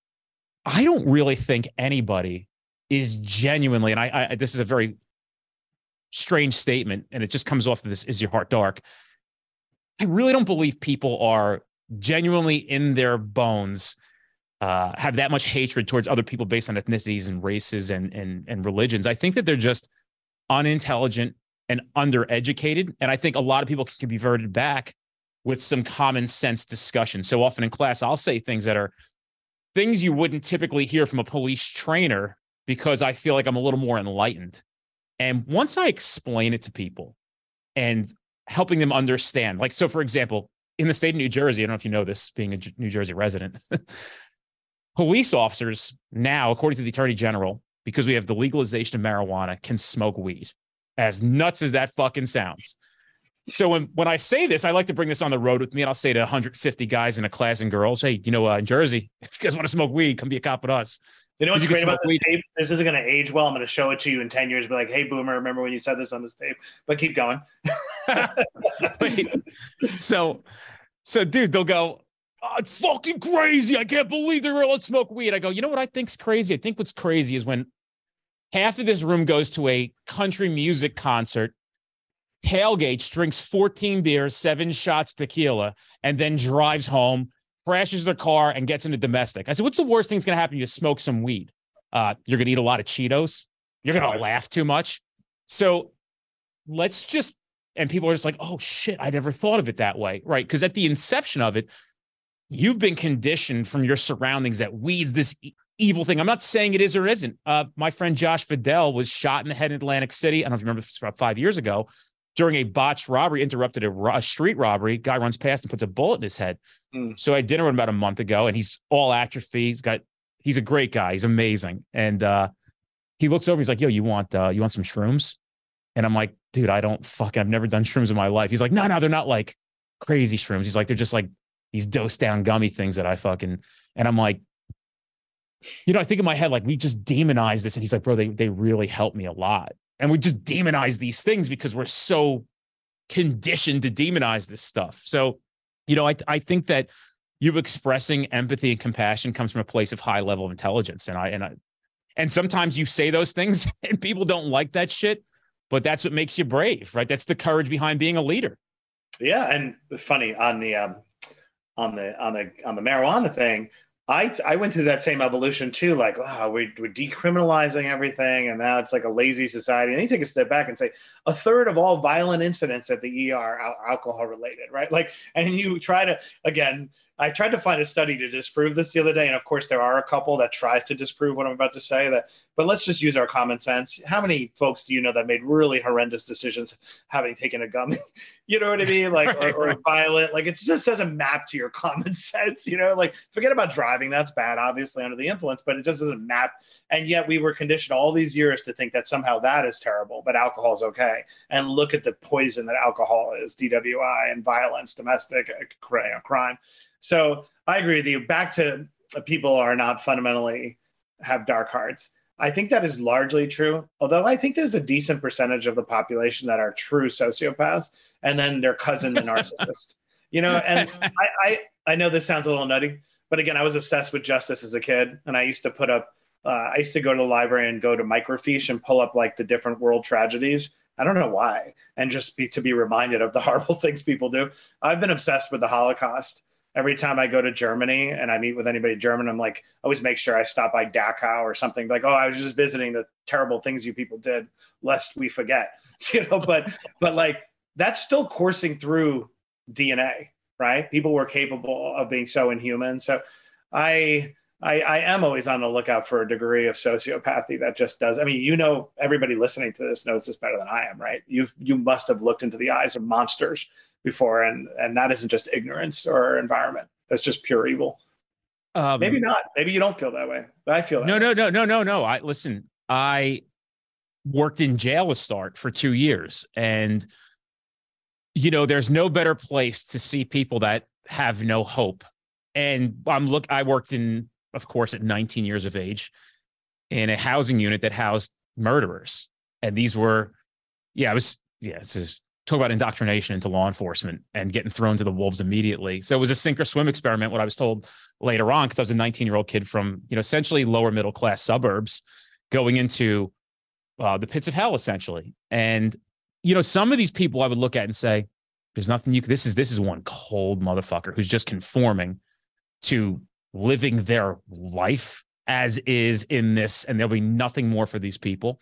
I don't really think anybody is genuinely, and I this is a very strange statement, and it just comes off of this, is your heart dark? I really don't believe people are genuinely in their bones have that much hatred towards other people based on ethnicities and races and religions. I think that they're just unintelligent and undereducated. And I think a lot of people can be diverted back with some common sense discussion. So often in class, I'll say things that are things you wouldn't typically hear from a police trainer because I feel like I'm a little more enlightened. And once I explain it to people and helping them understand, like, so for example, in the state of New Jersey, I don't know if you know this, being a New Jersey resident, police officers now, according to the Attorney General, because we have the legalization of marijuana, can smoke weed. As nuts as that fucking sounds. So when I say this, I like to bring this on the road with me, and I'll say to 150 guys in a class and girls, hey, in Jersey, if you guys want to smoke weed, come be a cop with us. You know what's great about this tape? This isn't going to age well. I'm going to show it to you in 10 years. Be like, hey, Boomer, remember when you said this on this tape? But keep going. So, dude, they'll go, oh, it's fucking crazy. I can't believe they're going to smoke weed. I go, you know what I think's crazy? I think what's crazy is when half of this room goes to a country music concert, tailgates, drinks 14 beers, 7 shots tequila, and then drives home, crashes their car, and gets into domestic. I said, what's the worst thing that's going to happen? You smoke some weed. You're going to eat a lot of Cheetos. You're going to laugh too much. So let's just, and people are just like, oh shit, I never thought of it that way. Right. Because at the inception of it, you've been conditioned from your surroundings that weed's this evil thing. I'm not saying it is or isn't. My friend Josh Fidel was shot in the head in Atlantic City. I don't know if you remember, this was about 5 years ago, during a botched robbery, interrupted a street robbery. Guy runs past and puts a bullet in his head. So I had dinner with him about a month ago, and he's all atrophy. He's a great guy. He's amazing. And he looks over. He's like, yo, you want some shrooms? And I'm like, dude, I've never done shrooms in my life. He's like, no, they're not like crazy shrooms. He's like, they're just like these dosed down gummy things that and I'm like, I think in my head, like, we just demonize this. And he's like, bro, they really help me a lot. And we just demonize these things because we're so conditioned to demonize this stuff. So, I think that you expressing empathy and compassion comes from a place of high level of intelligence. And sometimes you say those things and people don't like that shit, but that's what makes you brave, right? That's the courage behind being a leader. Yeah. And funny on the marijuana thing, I went through that same evolution too. Like, wow, we're decriminalizing everything, and now it's like a lazy society. And then you take a step back and say, a third of all violent incidents at the ER are alcohol related, right? Like, and you try to, again, I tried to find a study to disprove this the other day, and of course there are a couple that tries to disprove what I'm about to say. But let's just use our common sense. How many folks do you know that made really horrendous decisions having taken a gummy? You know what I mean? Like, or violent. Like, it just doesn't map to your common sense. Like, forget about driving. That's bad, obviously, under the influence, but it just doesn't map. And yet we were conditioned all these years to think that somehow that is terrible, but alcohol is okay. And look at the poison that alcohol is: DWI and violence, domestic crime. So I agree with you. Back to people are not fundamentally have dark hearts. I think that is largely true, although I think there's a decent percentage of the population that are true sociopaths, and then their cousin, the narcissist. And I know this sounds a little nutty, but again, I was obsessed with justice as a kid, and I used to put up, I used to go to the library and go to microfiche and pull up like the different world tragedies. I don't know why, and just to be reminded of the horrible things people do. I've been obsessed with the Holocaust. Every time I go to Germany and I meet with anybody German, I'm like, always make sure I stop by Dachau or something. Like, oh, I was just visiting the terrible things you people did, lest we forget. But like, that's still coursing through DNA, right? People were capable of being so inhuman. So I am always on the lookout for a degree of sociopathy that just does. I mean, everybody listening to this knows this better than I am, right? You must have looked into the eyes of monsters before, and that isn't just ignorance or environment. That's just pure evil. Maybe not. Maybe you don't feel that way, but I feel that. No. I worked in jail to start for 2 years, and there's no better place to see people that have no hope. And I worked in, of course, at 19 years of age in a housing unit that housed murderers. And these were, talk about indoctrination into law enforcement and getting thrown to the wolves immediately. So it was a sink or swim experiment, what I was told later on, because I was a 19-year-old kid from, essentially lower middle class suburbs going into the pits of hell, essentially. And, some of these people I would look at and say, there's nothing this is one cold motherfucker who's just conforming to living their life as is in this, and there'll be nothing more for these people.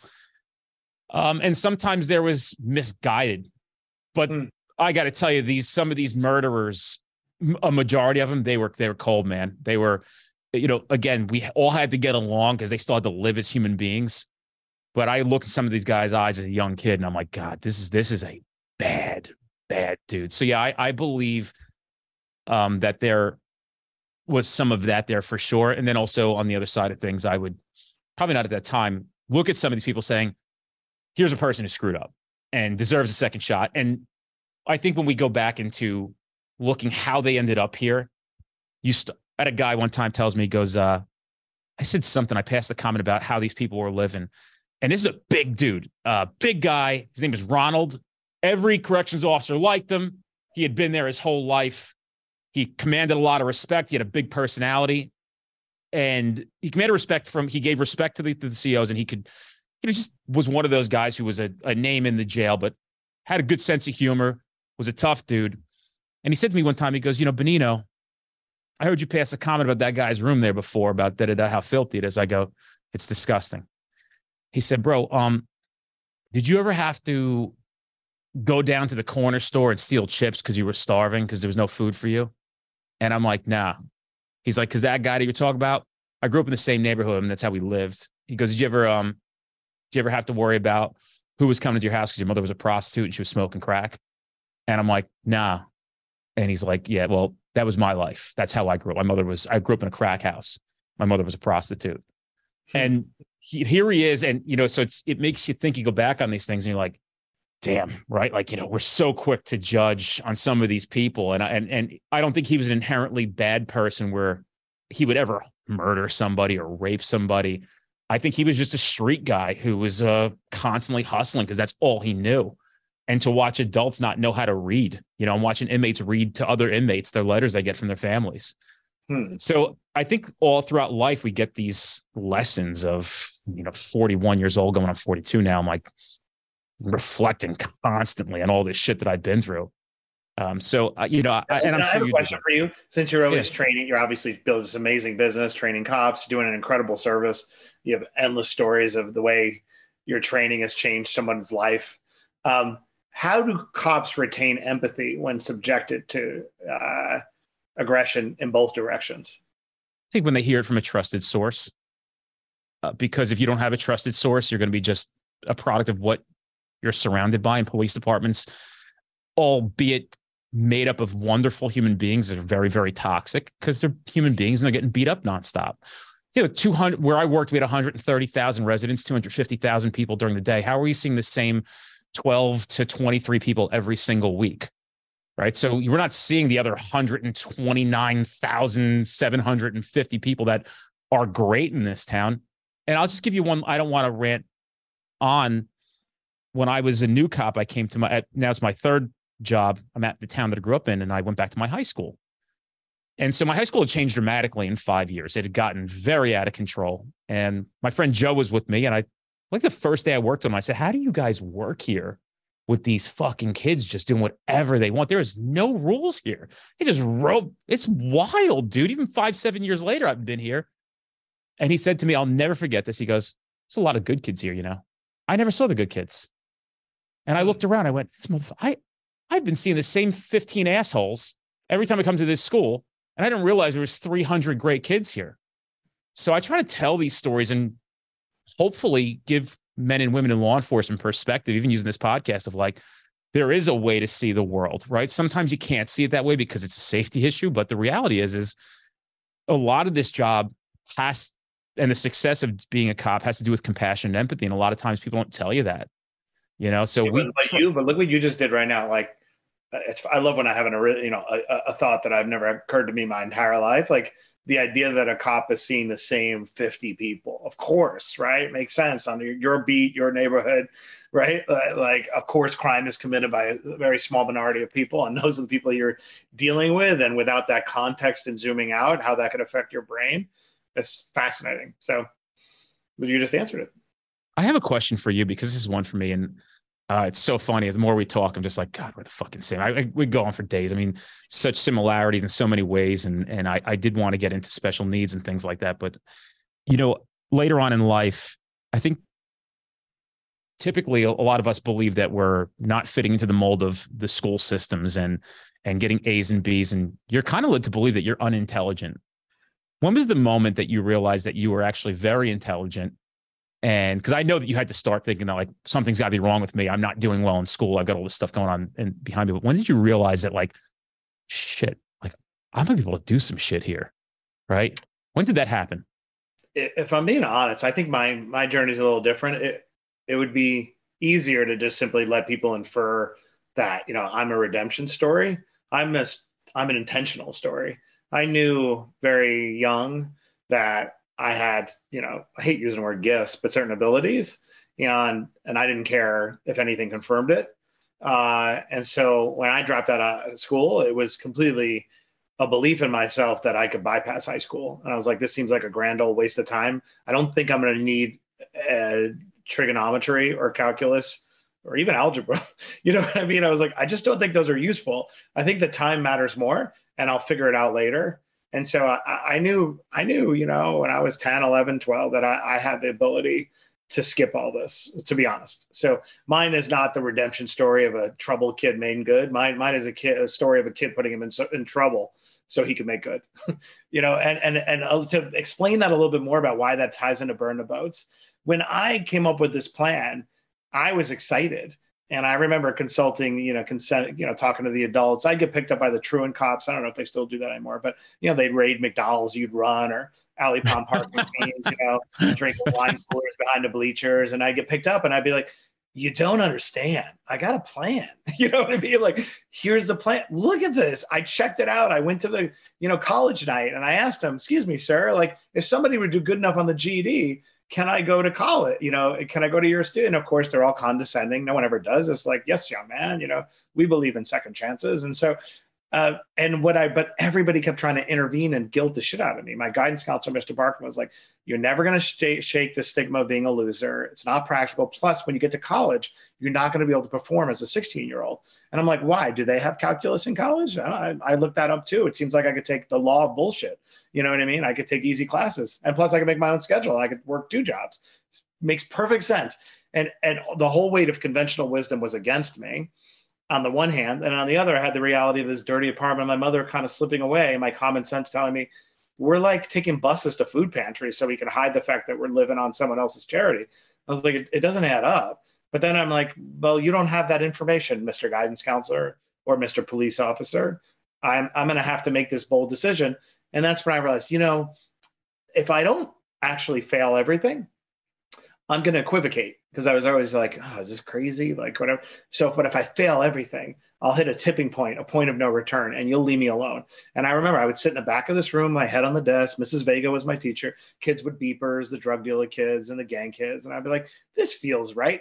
And sometimes there was misguided, but I got to tell you, some of these murderers, a majority of them, they were cold, man. They were, again, we all had to get along because they still had to live as human beings. But I look at some of these guys' eyes as a young kid, and I'm like, God, this is a bad dude. So yeah, I believe that there was some of that there for sure. And then also on the other side of things, I would probably not at that time look at some of these people saying, here's a person who screwed up and deserves a second shot. And I think when we go back into looking how they ended up here, I had a guy one time tells me, he goes, I said something, I passed the comment about how these people were living. And this is a big dude, big guy. His name is Ronald. Every corrections officer liked him. He had been there his whole life. He commanded a lot of respect. He had a big personality, and he gave respect to the COs, and he just was one of those guys who was a name in the jail, but had a good sense of humor, was a tough dude. And he said to me one time, he goes, Benino, I heard you pass a comment about that guy's room there before about how filthy it is. I go, it's disgusting. He said, bro, did you ever have to go down to the corner store and steal chips because you were starving because there was no food for you? And I'm like, nah. He's like, because that guy that you're talking about, I grew up in the same neighborhood and that's how we lived. He goes, did you ever have to worry about who was coming to your house because your mother was a prostitute and she was smoking crack? And I'm like, nah. And he's like, yeah, well, that was my life. That's how I grew up. I grew up in a crack house. My mother was a prostitute. And here he is. And, so it makes you think, you go back on these things and you're like, damn, right? Like, we're so quick to judge on some of these people. And I don't think he was an inherently bad person where he would ever murder somebody or rape somebody. I think he was just a street guy who was constantly hustling because that's all he knew. And to watch adults not know how to read, I'm watching inmates read to other inmates their letters they get from their families. So I think all throughout life, we get these lessons of, 41 years old, going on 42 now. I'm like, reflecting constantly on all this shit that I've been through. And I'm sure I have a question for you. Since you're always training, you're obviously building this amazing business, training cops, doing an incredible service. You have endless stories of the way your training has changed someone's life. How do cops retain empathy when subjected to aggression in both directions. I think when they hear it from a trusted source, because if you don't have a trusted source, you're going to be just a product of what you're surrounded by. In police departments, albeit made up of wonderful human beings that are very, very toxic because they're human beings and they're getting beat up nonstop. 200, where I worked, we had 130,000 residents, 250,000 people during the day. How are you seeing the same 12 to 23 people every single week? Right. So we're not seeing the other 129,750 people that are great in this town. And I'll just give you one. I don't want to rant on. When I was a new cop, I came to now it's my third job. I'm at the town that I grew up in, and I went back to my high school. And so my high school had changed dramatically in 5 years. It had gotten very out of control. And my friend Joe was with me. And the first day I worked with him, I said, how do you guys work here with these fucking kids just doing whatever they want? There is no rules here. They just rope. It's wild, dude. Even 5-7 years later, I've been here. And he said to me, I'll never forget this. He goes, there's a lot of good kids here, you know. I never saw the good kids. And I looked around. I went, this motherfucker, I've been seeing the same 15 assholes every time I come to this school. And I didn't realize there was 300 great kids here. So I try to tell these stories and hopefully give men and women in law enforcement perspective, even using this podcast, of like, there is a way to see the world, right? Sometimes you can't see it that way because it's a safety issue. But the reality is a lot of this job and the success of being a cop has to do with compassion and empathy. And a lot of times people don't tell you that, you know? So but look what you just did right now. Like, I love when I have a thought that I've never occurred to me my entire life. Like the idea that a cop is seeing the same 50 people, of course, right? Makes sense on your beat, your neighborhood, right? Like, of course, crime is committed by a very small minority of people, and those are the people you're dealing with. And without that context and zooming out, how that could affect your brain, it's fascinating. So you just answered it. I have a question for you because this is one for me. And it's so funny. The more we talk, I'm just like, God, we're the fucking same. We go on for days. I mean, such similarity in so many ways. And I did want to get into special needs and things like that. But, you know, later on in life, I think typically a lot of us believe that we're not fitting into the mold of the school systems and getting A's and B's. And you're kind of led to believe that you're unintelligent. When was the moment that you realized that you were actually very intelligent? And because I know that you had to start thinking that like something's got to be wrong with me. I'm not doing well in school. I've got all this stuff going on and behind me. But when did you realize that like, shit, like I'm gonna be able to do some shit here, right? When did that happen? If I'm being honest, I think my journey is a little different. It would be easier to just simply let people infer that, you know, I'm a redemption story. I'm an intentional story. I knew very young that I had, you know, I hate using the word gifts, but certain abilities, and I didn't care if anything confirmed it. And so when I dropped out of school, it was completely a belief in myself that I could bypass high school. And I was like, this seems like a grand old waste of time. I don't think I'm going to need trigonometry or calculus or even algebra. You know what I mean? I was like, I just don't think those are useful. I think the time matters more, and I'll figure it out later. And so I knew, you know, when I was 10, 11, 12, that I had the ability to skip all this, to be honest. So mine is not the redemption story of a troubled kid made good. Mine is a story of a kid putting him in trouble so he could make good. You know, and to explain that a little bit more about why that ties into Burn the Boats. When I came up with this plan, I was excited. And I remember consulting, talking to the adults. I'd get picked up by the truant cops. I don't know if they still do that anymore, but, you know, they'd raid McDonald's, you'd run, or Alley Pond Park machines, you know, drinking wine coolers behind the bleachers. And I'd get picked up and I'd be like, you don't understand. I got a plan. You know what I mean? Like, here's the plan. Look at this. I checked it out. I went to the, college night, and I asked them, excuse me, sir, like, if somebody would do good enough on the GED, can I go to college? You know, can I go to your student? Of course, they're all condescending. No one ever does. It's like, yes, young man, you know, we believe in second chances. And so, but everybody kept trying to intervene and guilt the shit out of me. My guidance counselor, Mr. Barkman, was like, you're never going to shake the stigma of being a loser. It's not practical. Plus, when you get to college, you're not going to be able to perform as a 16-year-old. And I'm like, why? Do they have calculus in college? I looked that up too. It seems like I could take the law of bullshit. You know what I mean? I could take easy classes. And plus, I could make my own schedule. And I could work 2 jobs. Makes perfect sense. And the whole weight of conventional wisdom was against me. on the one hand. And on the other, I had the reality of this dirty apartment, my mother kind of slipping away, my common sense telling me, we're like taking buses to food pantries so we can hide the fact that we're living on someone else's charity. I was like, it doesn't add up. But then I'm like, well, you don't have that information, Mr. Guidance Counselor or Mr. Police Officer. I'm going to have to make this bold decision. And that's when I realized, if I don't actually fail everything, I'm going to equivocate, because I was always like, oh, is this crazy? Like, whatever. So, but if I fail everything, I'll hit a tipping point, a point of no return, and you'll leave me alone. And I remember I would sit in the back of this room, my head on the desk. Mrs. Vega was my teacher. Kids with beepers, the drug dealer kids and the gang kids. And I'd be like, this feels right.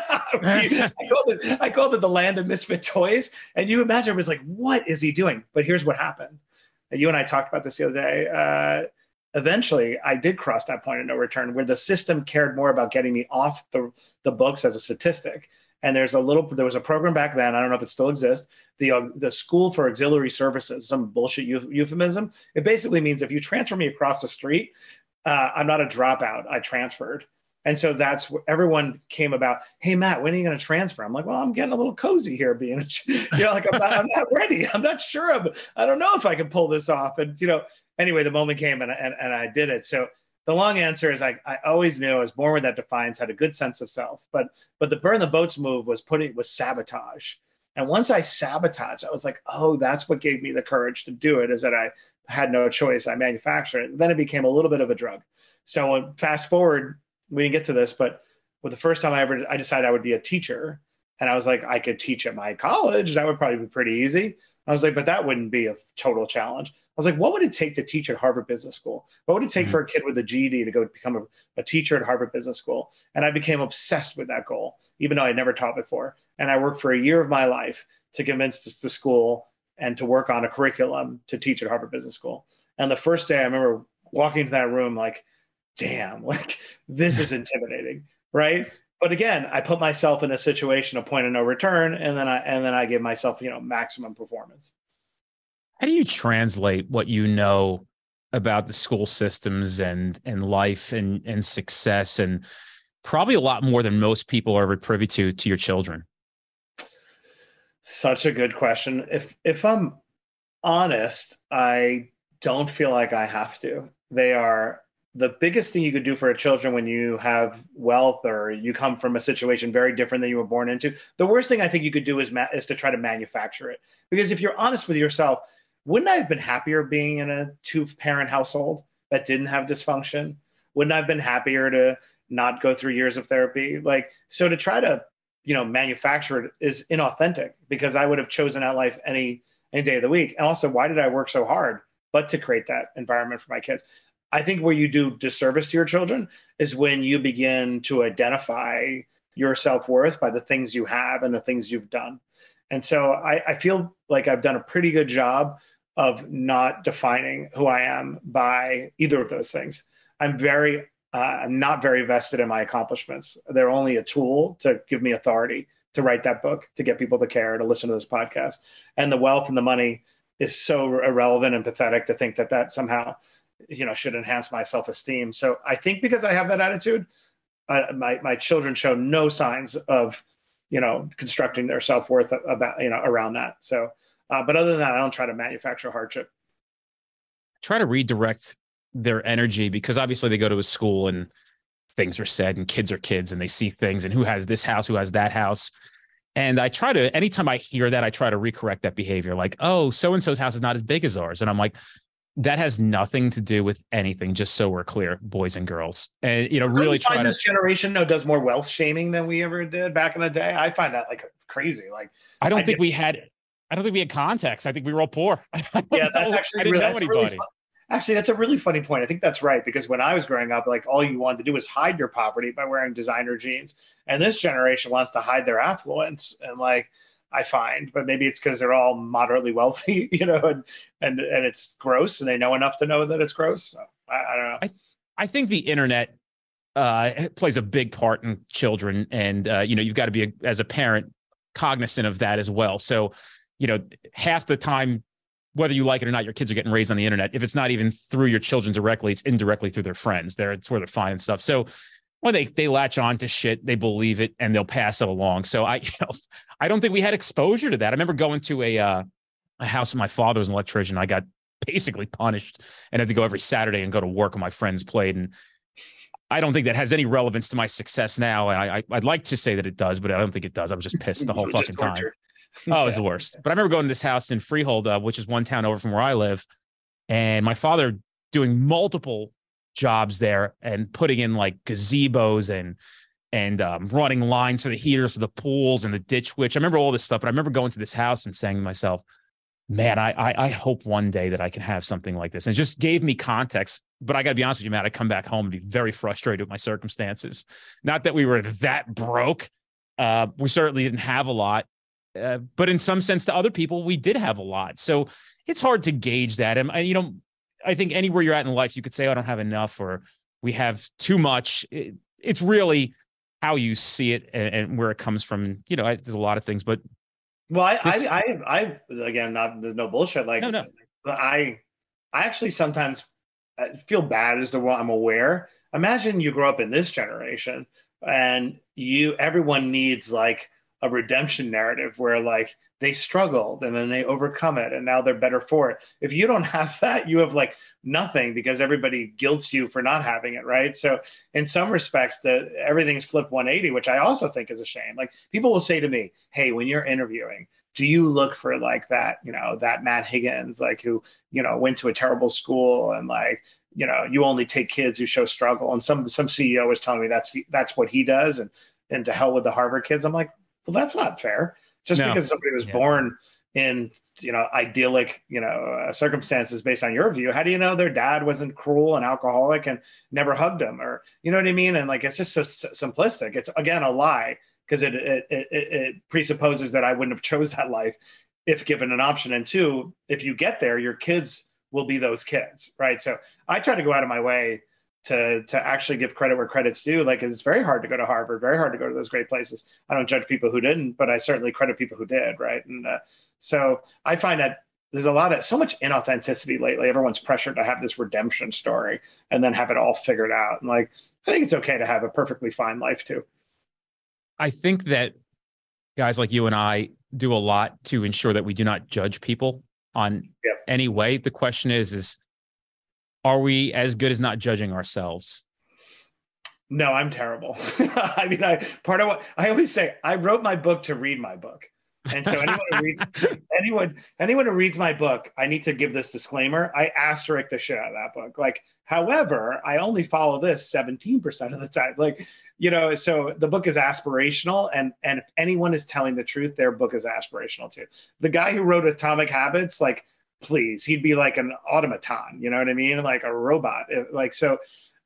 I called it the land of misfit toys. And you imagine, it was like, what is he doing? But here's what happened. And you and I talked about this the other day. Eventually, I did cross that point of no return, where the system cared more about getting me off the books as a statistic. And there was a program back then, I don't know if it still exists, the School for Auxiliary Services, some bullshit euphemism. It basically means if you transfer me across the street, I'm not a dropout, I transferred. And so that's what everyone came about. Hey, Matt, when are you going to transfer? I'm like, well, I'm getting a little cozy here, being, like I'm not ready. I'm not sure. I don't know if I can pull this off. And, anyway, the moment came and I did it. So the long answer is I always knew I was born with that defiance, had a good sense of self. But the burn the boats move was sabotage. And once I sabotaged, I was like, oh, that's what gave me the courage to do it, is that I had no choice. I manufactured it. And then it became a little bit of a drug. So fast forward, we didn't get to this, but the first time I decided I would be a teacher. And I was like, I could teach at my college. That would probably be pretty easy. I was like, but that wouldn't be a total challenge. I was like, what would it take to teach at Harvard Business School? What would it take for a kid with a GED to go become a teacher at Harvard Business School? And I became obsessed with that goal, even though I never taught before. And I worked for a year of my life to convince the school and to work on a curriculum to teach at Harvard Business School. And the first day I remember walking into that room like, damn, like this is intimidating, right? But again, I put myself in a situation, a point of no return, and then I give myself, maximum performance. How do you translate what you know about the school systems and life and success, and probably a lot more than most people are privy to your children? Such a good question. If I'm honest, I don't feel like I have to. They are the biggest thing you could do for a children when you have wealth or you come from a situation very different than you were born into. The worst thing I think you could do is to try to manufacture it. Because if you're honest with yourself, wouldn't I have been happier being in a 2-parent household that didn't have dysfunction? Wouldn't I have been happier to not go through years of therapy? So to try to, manufacture it is inauthentic, because I would have chosen that life any day of the week. And also, why did I work so hard but to create that environment for my kids? I think where you do disservice to your children is when you begin to identify your self-worth by the things you have and the things you've done. And so I feel like I've done a pretty good job of not defining who I am by either of those things. I'm not very vested in my accomplishments. They're only a tool to give me authority to write that book, to get people to care, to listen to this podcast. And the wealth and the money is so irrelevant and pathetic to think that somehow should enhance my self-esteem. So I think because I have that attitude, my children show no signs of, constructing their self-worth around that. So, but other than that, I don't try to manufacture hardship. Try to redirect their energy, because obviously they go to a school and things are said and kids are kids and they see things and who has this house, who has that house. And I try to, anytime I hear that, I try to recorrect that behavior. Like, oh, so-and-so's house is not as big as ours. And I'm like, that has nothing to do with anything, just so we're clear, boys and girls. And, really try to. This generation does more wealth shaming than we ever did back in the day. I find that crazy. I don't think we had context. I think we were all poor. Yeah, that's actually, I didn't know anybody. Actually, that's a really funny point. I think that's right, because when I was growing up, all you wanted to do was hide your poverty by wearing designer jeans. And this generation wants to hide their affluence. And I find, but maybe it's because they're all moderately wealthy, and it's gross and they know enough to know that it's gross. So I don't know. I think the internet plays a big part in children, and you've got to be as a parent cognizant of that as well. So, half the time, whether you like it or not, your kids are getting raised on the internet. If it's not even through your children directly, it's indirectly through their friends. It's where they're finding stuff. So Well, they latch on to shit, they believe it, and they'll pass it along. So I don't think we had exposure to that. I remember going to a house with my father was an electrician. I got basically punished and had to go every Saturday and go to work when my friends played. And I don't think that has any relevance to my success now. And I'd like to say that it does, but I don't think it does. I was just pissed the whole fucking time. Oh, it was the worst. But I remember going to this house in Freehold, which is one town over from where I live, and my father doing multiple jobs there and putting in like gazebos and running lines for the heaters for the pools and the ditch witch. I remember all this stuff, but I remember going to this house and saying to myself, man, I hope one day that I can have something like this. And it just gave me context. But I got to be honest with you, Matt, I come back home and be very frustrated with my circumstances. Not that we were that broke. We certainly didn't have a lot. But in some sense to other people, we did have a lot. So it's hard to gauge that. And, I think anywhere you're at in life, you could say, oh, I don't have enough or we have too much. It's really how you see it and where it comes from. There's a lot of things, but. Well, I again, there's no bullshit. Like, no. I actually sometimes feel bad as to what I'm aware. Imagine you grow up in this generation and everyone needs like a redemption narrative where like they struggled and then they overcome it and now they're better for it. If you don't have that, you have like nothing because everybody guilts you for not having it, right? So in some respects, everything's flipped 180, which I also think is a shame. Like people will say to me, hey, when you're interviewing, do you look for like that, that Matt Higgins, like who, went to a terrible school and like, you only take kids who show struggle. And some CEO was telling me that's what he does. And to hell with the Harvard kids. I'm like, well, that's not fair. Just because somebody was born in, idyllic, circumstances based on your view, how do you know their dad wasn't cruel and alcoholic and never hugged them or, you know what I mean? And like, it's just so simplistic. It's again, a lie because it presupposes that I wouldn't have chose that life if given an option. And two, if you get there, your kids will be those kids. Right. So I try to go out of my way to actually give credit where credit's due. Like it's very hard to go to Harvard, very hard to go to those great places. I don't judge people who didn't, but I certainly credit people who did. Right. And so I find that there's so much inauthenticity lately. Everyone's pressured to have this redemption story and then have it all figured out. And like, I think it's okay to have a perfectly fine life too. I think that guys like you and I do a lot to ensure that we do not judge people on any way. The question is, are we as good as not judging ourselves? No, I'm terrible. I mean, part of what I always say, I wrote my book to read my book. And so anyone who reads my book, I need to give this disclaimer. I asterisk the shit out of that book. Like, however, I only follow this 17% of the time. Like, so the book is aspirational. And if anyone is telling the truth, their book is aspirational too. The guy who wrote Atomic Habits, like, please, he'd be like an automaton, you know what I mean? Like a robot. Like, so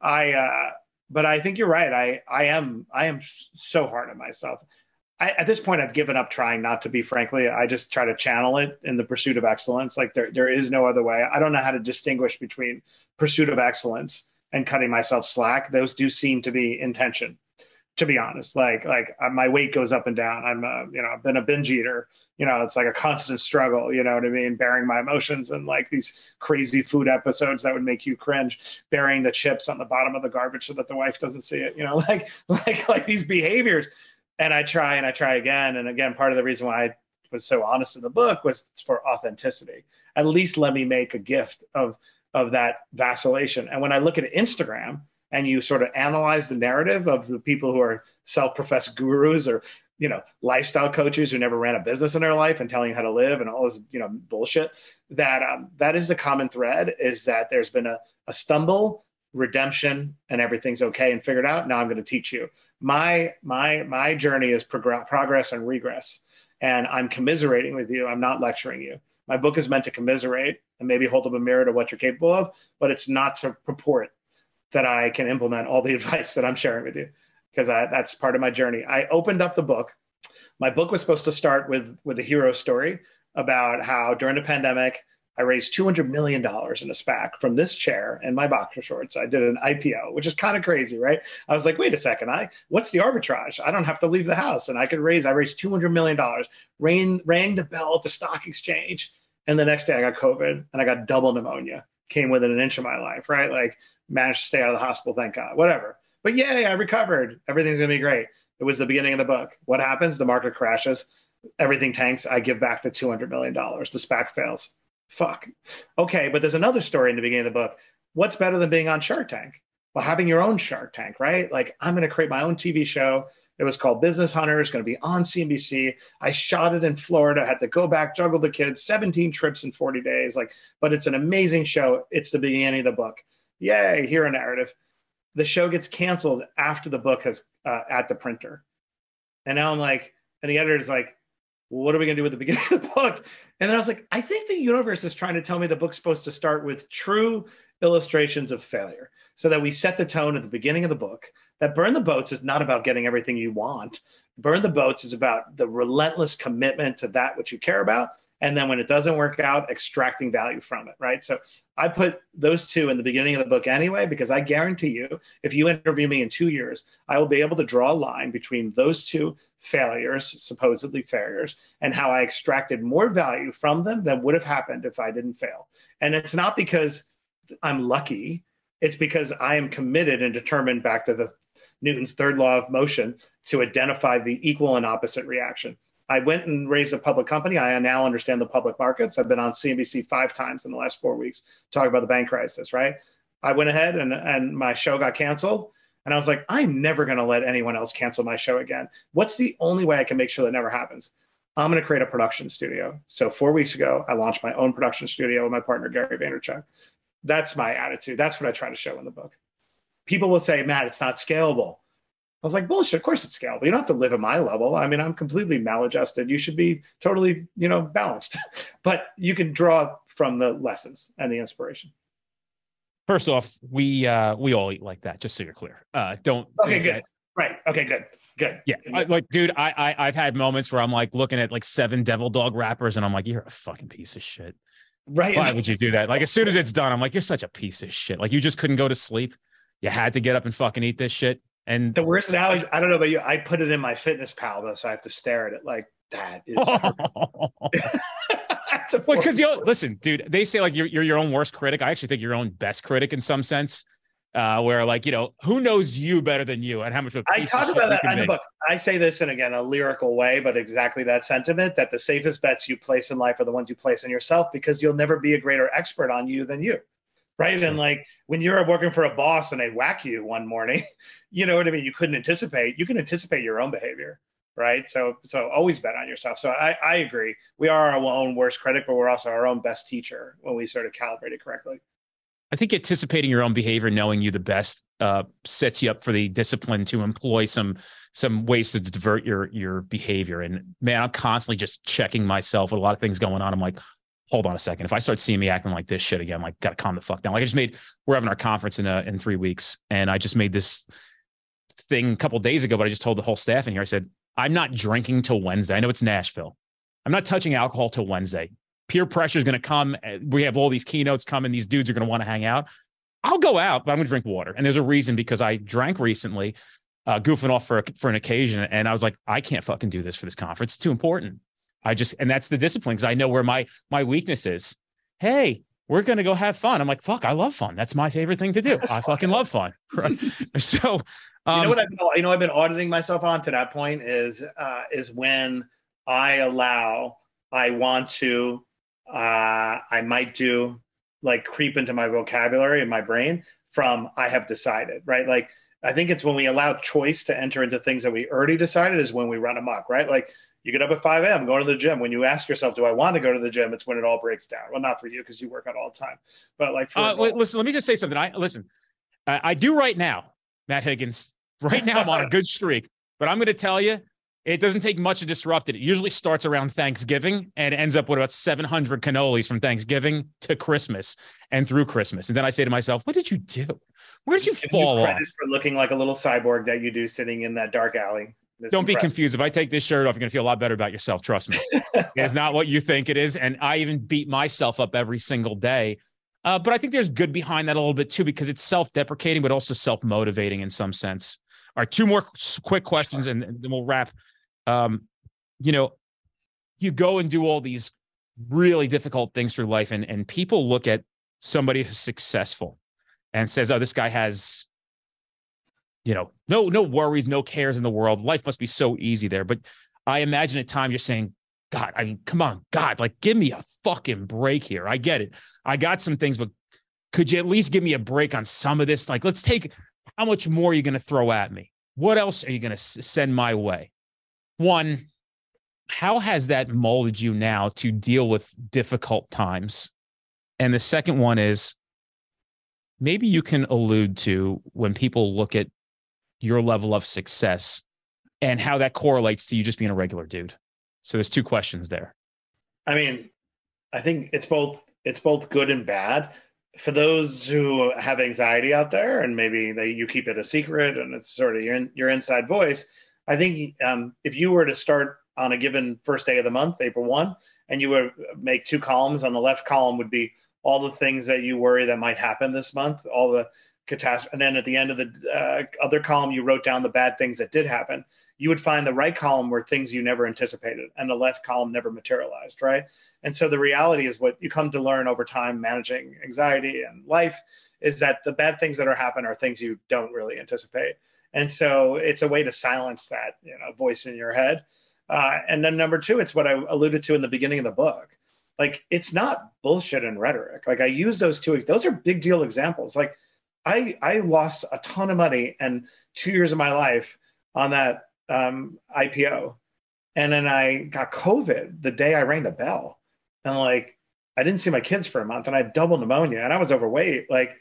but I think you're right. I am so hard on myself. At this point, I've given up trying not to be, frankly. I just try to channel it in the pursuit of excellence. Like there is no other way. I don't know how to distinguish between pursuit of excellence and cutting myself slack. Those do seem to be in tension, to be honest. Like my weight goes up and down. I've been a binge eater. It's like a constant struggle, you know what I mean? Bearing my emotions and like these crazy food episodes that would make you cringe, burying the chips on the bottom of the garbage so that the wife doesn't see it, like these behaviors. And I try again. And again, part of the reason why I was so honest in the book was for authenticity. At least let me make a gift of that vacillation. And when I look at Instagram and you sort of analyze the narrative of the people who are self-professed gurus or, lifestyle coaches who never ran a business in their life and telling you how to live and all this, bullshit, that is the common thread, is that there's been a stumble, redemption, and everything's okay and figured out. Now I'm going to teach you. My journey is progress and regress, and I'm commiserating with you. I'm not lecturing you. My book is meant to commiserate and maybe hold up a mirror to what you're capable of, but it's not to purport that I can implement all the advice that I'm sharing with you, because that's part of my journey. I opened up the book. My book was supposed to start with a hero story about how during the pandemic, I raised $200 million in a SPAC from this chair and my boxer shorts. I did an IPO, which is kind of crazy, right? I was like, wait a second, what's the arbitrage? I don't have to leave the house, and I raised $200 million, rang the bell at the stock exchange. And the next day I got COVID and I got double pneumonia, came within an inch of my life, right? Like managed to stay out of the hospital, thank God, whatever. But yay, I recovered. Everything's going to be great. It was the beginning of the book. What happens? The market crashes. Everything tanks. I give back the $200 million. The SPAC fails. Fuck. Okay, but there's another story in the beginning of the book. What's better than being on Shark Tank? Well, having your own Shark Tank, right? Like, I'm going to create my own TV show. It was called Business Hunters, going to be on CNBC. I shot it in Florida, had to go back, juggle the kids, 17 trips in 40 days. Like, but it's an amazing show. It's the beginning of the book. Yay, hero narrative. The show gets canceled after the book has at the printer. And now I'm like, and the editor's like, well, what are we going to do with the beginning of the book? And then I was like, I think the universe is trying to tell me the book's supposed to start with true illustrations of failure so that we set the tone at the beginning of the book. That Burn the Boats is not about getting everything you want. Burn the Boats is about the relentless commitment to that which you care about. And then when it doesn't work out, extracting value from it, right? So I put those two in the beginning of the book anyway, because I guarantee you, if you interview me in 2 years, I will be able to draw a line between those two failures, supposedly failures, and how I extracted more value from them than would have happened if I didn't fail. And it's not because I'm lucky. It's because I am committed and determined, back to the Newton's third law of motion, to identify the equal and opposite reaction. I went and raised a public company. I now understand the public markets. I've been on CNBC 5 times in the last 4 weeks talking about the bank crisis, right? I went ahead and my show got canceled. And I was like, I'm never going to let anyone else cancel my show again. What's the only way I can make sure that never happens? I'm going to create a production studio. So 4 weeks ago, I launched my own production studio with my partner, Gary Vaynerchuk. That's my attitude. That's what I try to show in the book. People will say, Matt, it's not scalable. I was like, bullshit, of course it's scalable. You don't have to live at my level. I mean, I'm completely maladjusted. You should be totally, balanced. But you can draw from the lessons and the inspiration. First off, we all eat like that, just so you're clear. Don't. Okay, good. Right. Okay, good. Yeah. Dude, I've had moments where I'm like looking at like 7 Devil Dog wrappers and I'm like, you're a fucking piece of shit. Right. Why would you do that? Like, as soon as it's done, I'm like, you're such a piece of shit. Like, you just couldn't go to sleep. You had to get up and fucking eat this shit. And the worst now is, I don't know about you, I put it in my Fitness Pal though, so I have to stare at it like that is. Because listen, dude, they say like you're your own worst critic. I actually think you're your own best critic in some sense. Where like, who knows you better than you, and how much of a piece I talk of about shit that in the book. I say this in, again, a lyrical way, but exactly that sentiment, that the safest bets you place in life are the ones you place in yourself, because you'll never be a greater expert on you than you. Right. Sure. And like when you're working for a boss and they whack you one morning, you know what I mean? You couldn't anticipate. You can anticipate your own behavior. Right. So always bet on yourself. So I agree. We are our own worst critic, but we're also our own best teacher when we sort of calibrate it correctly. I think anticipating your own behavior, knowing you the best, sets you up for the discipline to employ some ways to divert your behavior. And man, I'm constantly just checking myself with a lot of things going on. I'm like, hold on a second. If I start seeing me acting like this shit again, I'm like, gotta calm the fuck down. Like we're having our conference in 3 weeks, and I just made this thing a couple of days ago, but I just told the whole staff in here, I said, I'm not drinking till Wednesday. I know it's Nashville. I'm not touching alcohol till Wednesday. Peer pressure is going to come. We have all these keynotes coming. These dudes are going to want to hang out. I'll go out, but I'm going to drink water. And there's a reason, because I drank recently, goofing off for an occasion. And I was like, I can't fucking do this for this conference. It's too important. And that's the discipline, because I know where my weakness is. Hey, we're going to go have fun. I'm like, fuck, I love fun. That's my favorite thing to do. I fucking love fun. Right? So, what I've been auditing myself on to that point is when I want to, I might do, like, creep into my vocabulary and my brain from I have decided, right? Like, I think it's when we allow choice to enter into things that we already decided is when we run amok, right? Like, you get up at 5 a.m., going to the gym. When you ask yourself, do I want to go to the gym? It's when it all breaks down. Well, not for you, because you work out all the time. But like, listen, let me just say something. I do right now, Matt Higgins. Right now, I'm on a good streak. But I'm going to tell you, it doesn't take much to disrupt it. It usually starts around Thanksgiving and ends up with about 700 cannolis from Thanksgiving to Christmas and through Christmas. And then I say to myself, what did you do? Where did you fall off? For looking like a little cyborg that you do sitting in that dark alley. Don't be confused. If I take this shirt off, you're going to feel a lot better about yourself. Trust me. It's not what you think it is. And I even beat myself up every single day. But I think there's good behind that a little bit too, because it's self-deprecating, but also self-motivating in some sense. All right, 2 more quick questions, and then we'll wrap. You go and do all these really difficult things through life, and people look at somebody who's successful and says, oh, this guy has no worries, no cares in the world. Life must be so easy there. But I imagine at times you're saying, God, I mean, come on, God, like, give me a fucking break here. I get it. I got some things, but could you at least give me a break on some of this? Like, let's take, how much more are you going to throw at me? What else are you going to send my way? One, how has that molded you now to deal with difficult times? And the second one is, maybe you can allude to when people look at your level of success and how that correlates to you just being a regular dude. So there's two questions there. I mean, I think it's both good and bad. For those who have anxiety out there, and maybe you keep it a secret and it's sort of your inside voice, I think if you were to start on a given first day of the month, April 1, and you would make two columns, on the left column would be all the things that you worry that might happen this month, all the catastrophe. And then at the end of the other column, you wrote down the bad things that did happen. You would find the right column were things you never anticipated, and the left column never materialized, right? And so the reality is, what you come to learn over time managing anxiety and life is that the bad things that are happening are things you don't really anticipate. And so it's a way to silence that, voice in your head. And then number two, it's what I alluded to in the beginning of the book. Like, it's not bullshit and rhetoric. Like, I use those those are big deal examples. Like, I lost a ton of money and 2 years of my life on that IPO. And then I got COVID the day I rang the bell. And like, I didn't see my kids for a month, and I had double pneumonia, and I was overweight. Like,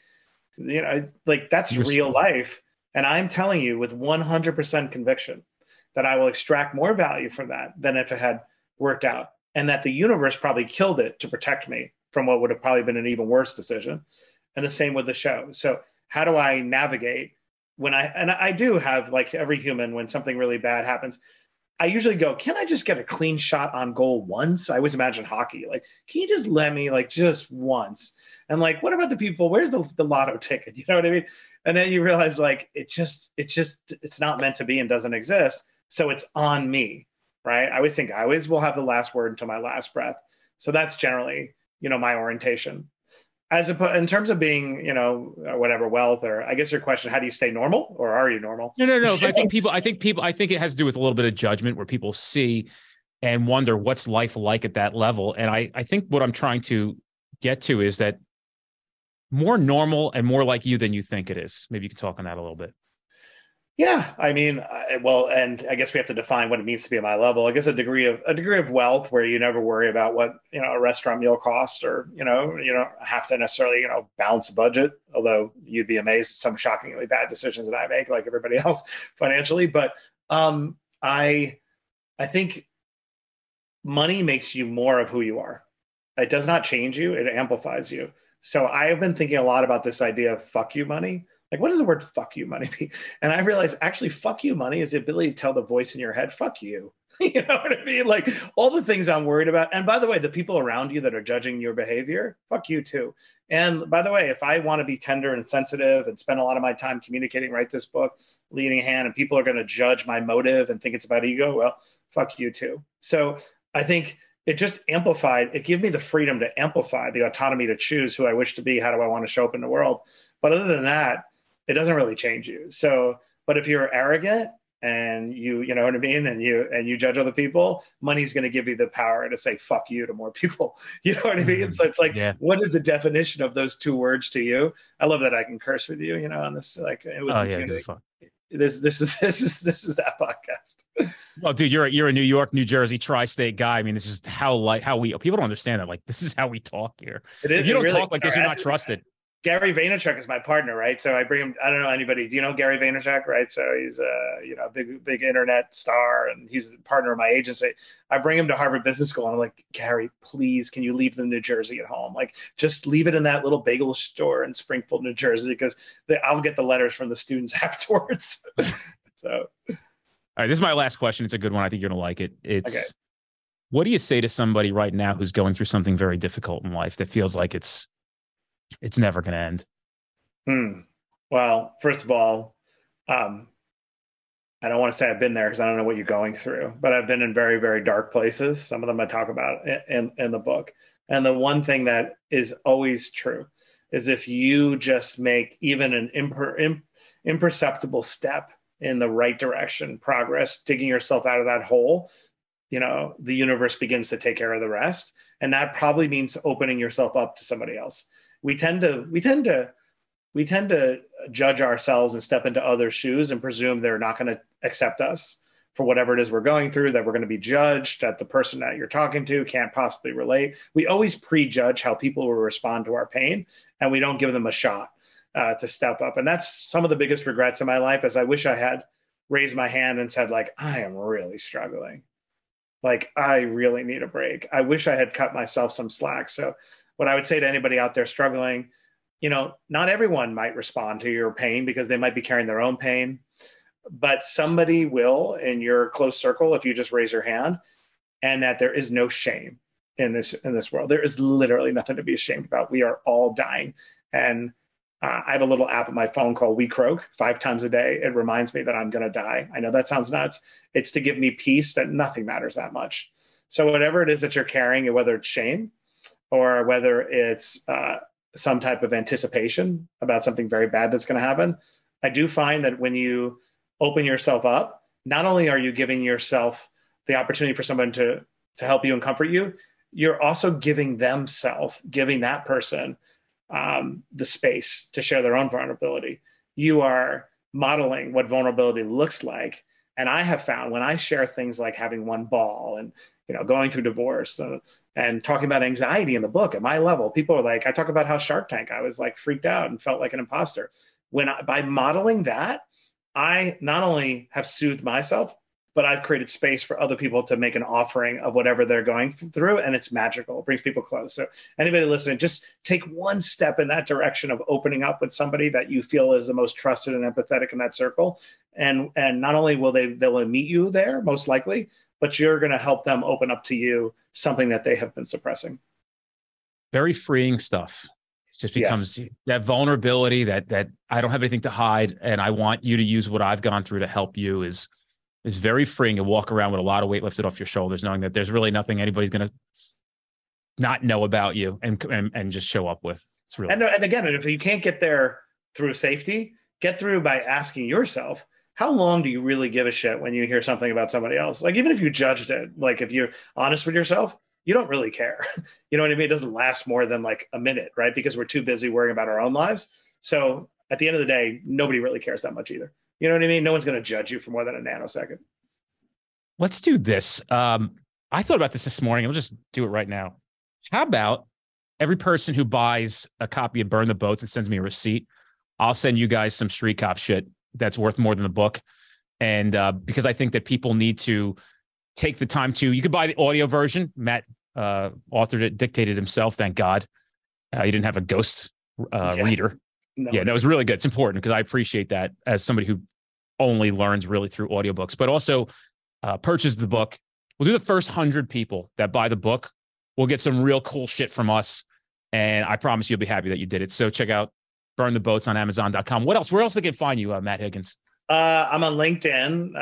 that's real life. And I'm telling you with 100% conviction that I will extract more value from that than if it had worked out. And that the universe probably killed it to protect me from what would have probably been an even worse decision. And the same with the show. So how do I navigate when I do have, like every human, when something really bad happens, I usually go, can I just get a clean shot on goal once? I always imagine hockey. Like, can you just let me, like, just once? And like, what about the people? Where's the lotto ticket? You know what I mean? And then you realize, like, it's not meant to be and doesn't exist. So it's on me, right? I always will have the last word until my last breath. So that's generally, my orientation. In terms of being, whatever, wealth, or I guess your question, how do you stay normal, or are you normal? No. But I think it has to do with a little bit of judgment, where people see and wonder what's life like at that level. And I think what I'm trying to get to is that more normal and more like you than you think it is. Maybe you can talk on that a little bit. Yeah, I mean, and I guess we have to define what it means to be at my level. I guess a degree of wealth where you never worry about what a restaurant meal costs, or you don't have to necessarily balance a budget. Although you'd be amazed at some shockingly bad decisions that I make, like everybody else, financially. But I think money makes you more of who you are. It does not change you; it amplifies you. So I have been thinking a lot about this idea of "fuck you, money." Like, what does the word "fuck you, money" mean? And I realized, actually, "fuck you, money" is the ability to tell the voice in your head, "fuck you." You know what I mean? Like, all the things I'm worried about. And by the way, the people around you that are judging your behavior, fuck you too. And by the way, if I want to be tender and sensitive and spend a lot of my time communicating, write this book, leading a hand, and people are going to judge my motive and think it's about ego, well, fuck you too. So I think it just amplified. It gave me the freedom to amplify, the autonomy to choose who I wish to be. How do I want to show up in the world? But other than that, it doesn't really change you. So, but if you're arrogant and you know what I mean, and you judge other people, money's going to give you the power to say "fuck you" to more people. You know what I mean? So it's like, What is the definition of those two words to you? I love that I can curse with you, on this, like, this is fun. This is that podcast. Well, dude, you're a New York, New Jersey, tri-state guy. I mean, this is how we people don't understand that. Like, this is how we talk here. It is. If you don't talk like this, you're not trusted. Gary Vaynerchuk is my partner, right? So I bring him. I don't know anybody. Do you know Gary Vaynerchuk, right? So he's a big internet star, and he's the partner of my agency. I bring him to Harvard Business School, and I'm like, Gary, please, can you leave the New Jersey at home? Like, just leave it in that little bagel store in Springfield, New Jersey, because I'll get the letters from the students afterwards. So, all right, this is my last question. It's a good one. I think you're gonna like it. It's okay. What do you say to somebody right now who's going through something very difficult in life that feels like it's never going to end? Well, first of all, I don't want to say I've been there, because I don't know what you're going through, but I've been in very, very dark places. Some of them I talk about in the book. And the one thing that is always true is, if you just make even an imperceptible step in the right direction, progress, digging yourself out of that hole, the universe begins to take care of the rest. And that probably means opening yourself up to somebody else. We tend to judge ourselves and step into others' shoes and presume they're not going to accept us for whatever it is we're going through, that we're going to be judged, that the person that you're talking to can't possibly relate. We always prejudge how people will respond to our pain, and we don't give them a shot to step up. And that's some of the biggest regrets in my life, is I wish I had raised my hand and said, like, I am really struggling. Like, I really need a break. I wish I had cut myself some slack. So what I would say to anybody out there struggling, not everyone might respond to your pain because they might be carrying their own pain, but somebody will in your close circle if you just raise your hand, and that there is no shame in this world. There is literally nothing to be ashamed about. We are all dying. And I have a little app on my phone called We Croak. 5 times a day, it reminds me that I'm going to die. I know that sounds nuts. It's to give me peace that nothing matters that much. So whatever it is that you're carrying, whether it's shame or whether it's some type of anticipation about something very bad that's going to happen, I do find that when you open yourself up, not only are you giving yourself the opportunity for someone to help you and comfort you, you're also giving that person the space to share their own vulnerability. You are modeling what vulnerability looks like. And I have found when I share things like having one ball and going through divorce and talking about anxiety in the book at my level, people are like, I talk about how Shark Tank, I was like freaked out and felt like an imposter. By modeling that, I not only have soothed myself, but I've created space for other people to make an offering of whatever they're going through, and it's magical. It brings people close. So anybody listening, just take one step in that direction of opening up with somebody that you feel is the most trusted and empathetic in that circle. And not only will they'll meet you there, most likely, but you're going to help them open up to you something that they have been suppressing. Very freeing stuff. It just becomes that vulnerability that I don't have anything to hide, and I want you to use what I've gone through to help you is very freeing to walk around with a lot of weight lifted off your shoulders, knowing that there's really nothing anybody's going to not know about you and just show up with. It's really and again, if you can't get there through safety, get through by asking yourself, how long do you really give a shit when you hear something about somebody else? Like, even if you judged it, like if you're honest with yourself, you don't really care. You know what I mean? It doesn't last more than like a minute, right? Because we're too busy worrying about our own lives. So at the end of the day, nobody really cares that much either. You know what I mean? No one's going to judge you for more than a nanosecond. Let's do this. I thought about this morning. I'll just do it right now. How about every person who buys a copy of Burn the Boats and sends me a receipt, I'll send you guys some Street Cop shit that's worth more than the book. And because I think that people need to take the time you could buy the audio version. Matt authored it, dictated himself. Thank God. He didn't have a ghost reader. No. Yeah, no, it was really good. It's important because I appreciate that as somebody who only learns really through audiobooks, but also purchase the book. We'll do the first 100 people that buy the book. We'll get some real cool shit from us. And I promise you'll be happy that you did it. So check out Burn the Boats on Amazon.com. What else? Where else they can find you, Matt Higgins? I'm on LinkedIn.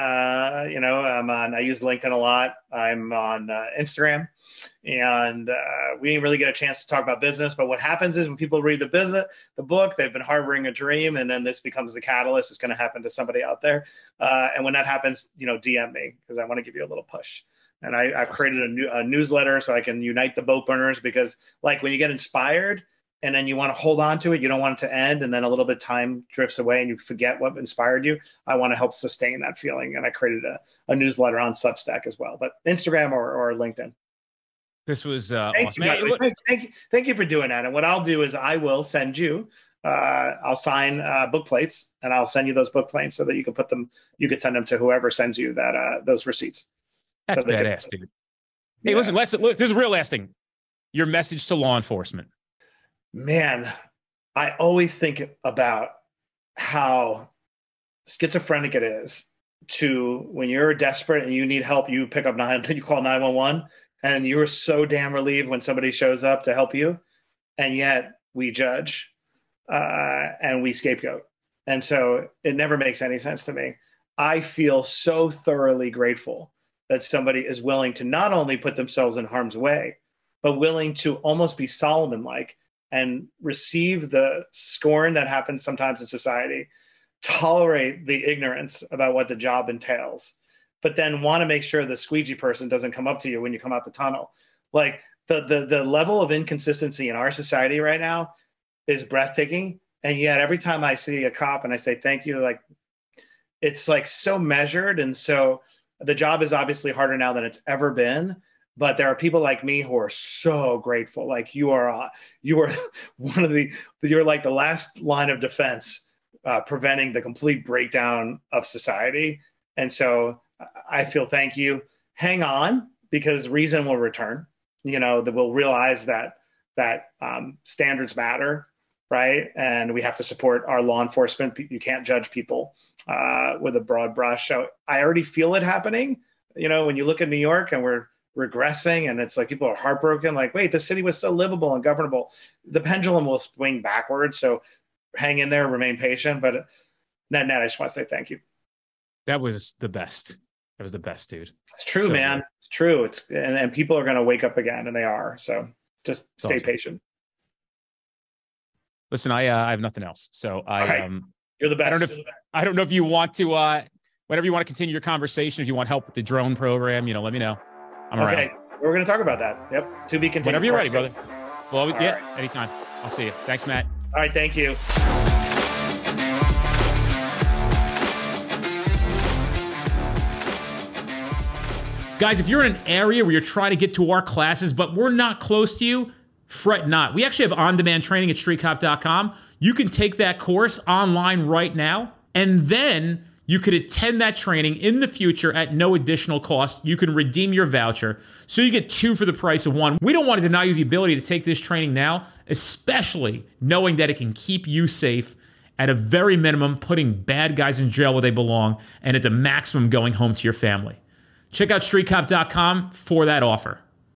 I use LinkedIn a lot. I'm on Instagram, and we didn't really get a chance to talk about business. But what happens is when people read the book, they've been harboring a dream, and then this becomes the catalyst. It's going to happen to somebody out there. And when that happens, DM me because I want to give you a little push. And I've created a newsletter so I can unite the boat burners, because like when you get inspired and then you want to hold on to it, you don't want it to end, and then a little bit time drifts away and you forget what inspired you. I want to help sustain that feeling, and I created a newsletter on Substack as well, but Instagram or LinkedIn. This was awesome. Thank you for doing that. And what I'll do is I will send you, I'll sign book plates, and I'll send you those book plates so that you could send them to whoever sends you those receipts. That's badass, dude. Hey, listen, this is a real last thing. Your message to law enforcement. Man, I always think about how schizophrenic it is to, when you're desperate and you need help, you pick up you call 911, and you're so damn relieved when somebody shows up to help you, and yet we judge and we scapegoat. And so it never makes any sense to me. I feel so thoroughly grateful that somebody is willing to not only put themselves in harm's way, but willing to almost be Solomon-like and receive the scorn that happens sometimes in society tolerate the ignorance about what the job entails, but then want to make sure the squeegee person doesn't come up to you when you come out the tunnel. Like the level of inconsistency in our society right now is breathtaking. And yet every time I see a cop and I say thank you, like it's like so measured. And so the job is obviously harder now than it's ever been. But there are people like me who are so grateful. Like you are you're like the last line of defense, preventing the complete breakdown of society. And so I feel thank you. Hang on, because reason will return. That we'll realize that standards matter, right? And we have to support our law enforcement. You can't judge people with a broad brush. So I already feel it happening. When you look at New York and we're regressing and it's like people are heartbroken, like, wait, the city was so livable and governable. The pendulum will swing backwards. So hang in there, remain patient. But net, I just want to say thank you. That was the best. That was the best, dude. It's true, so man. Good. It's true. And people are going to wake up again, and they are. So just stay awesome. Patient. Listen, I have nothing else. So you're the best. I don't know if you want to, whenever you want to continue your conversation, if you want help with the drone program, let me know. I'm around. Okay, we're going to talk about that. Yep, to be continued. Whenever you're ready, brother. Well, right. Anytime. I'll see you. Thanks, Matt. All right, thank you. Guys, if you're in an area where you're trying to get to our classes, but we're not close to you, fret not. We actually have on-demand training at streetcop.com. You can take that course online right now, and then you could attend that training in the future at no additional cost. You can redeem your voucher, so you get 2 for the price of 1. We don't want to deny you the ability to take this training now, especially knowing that it can keep you safe, at a very minimum, putting bad guys in jail where they belong, and at the maximum, going home to your family. Check out streetcop.com for that offer.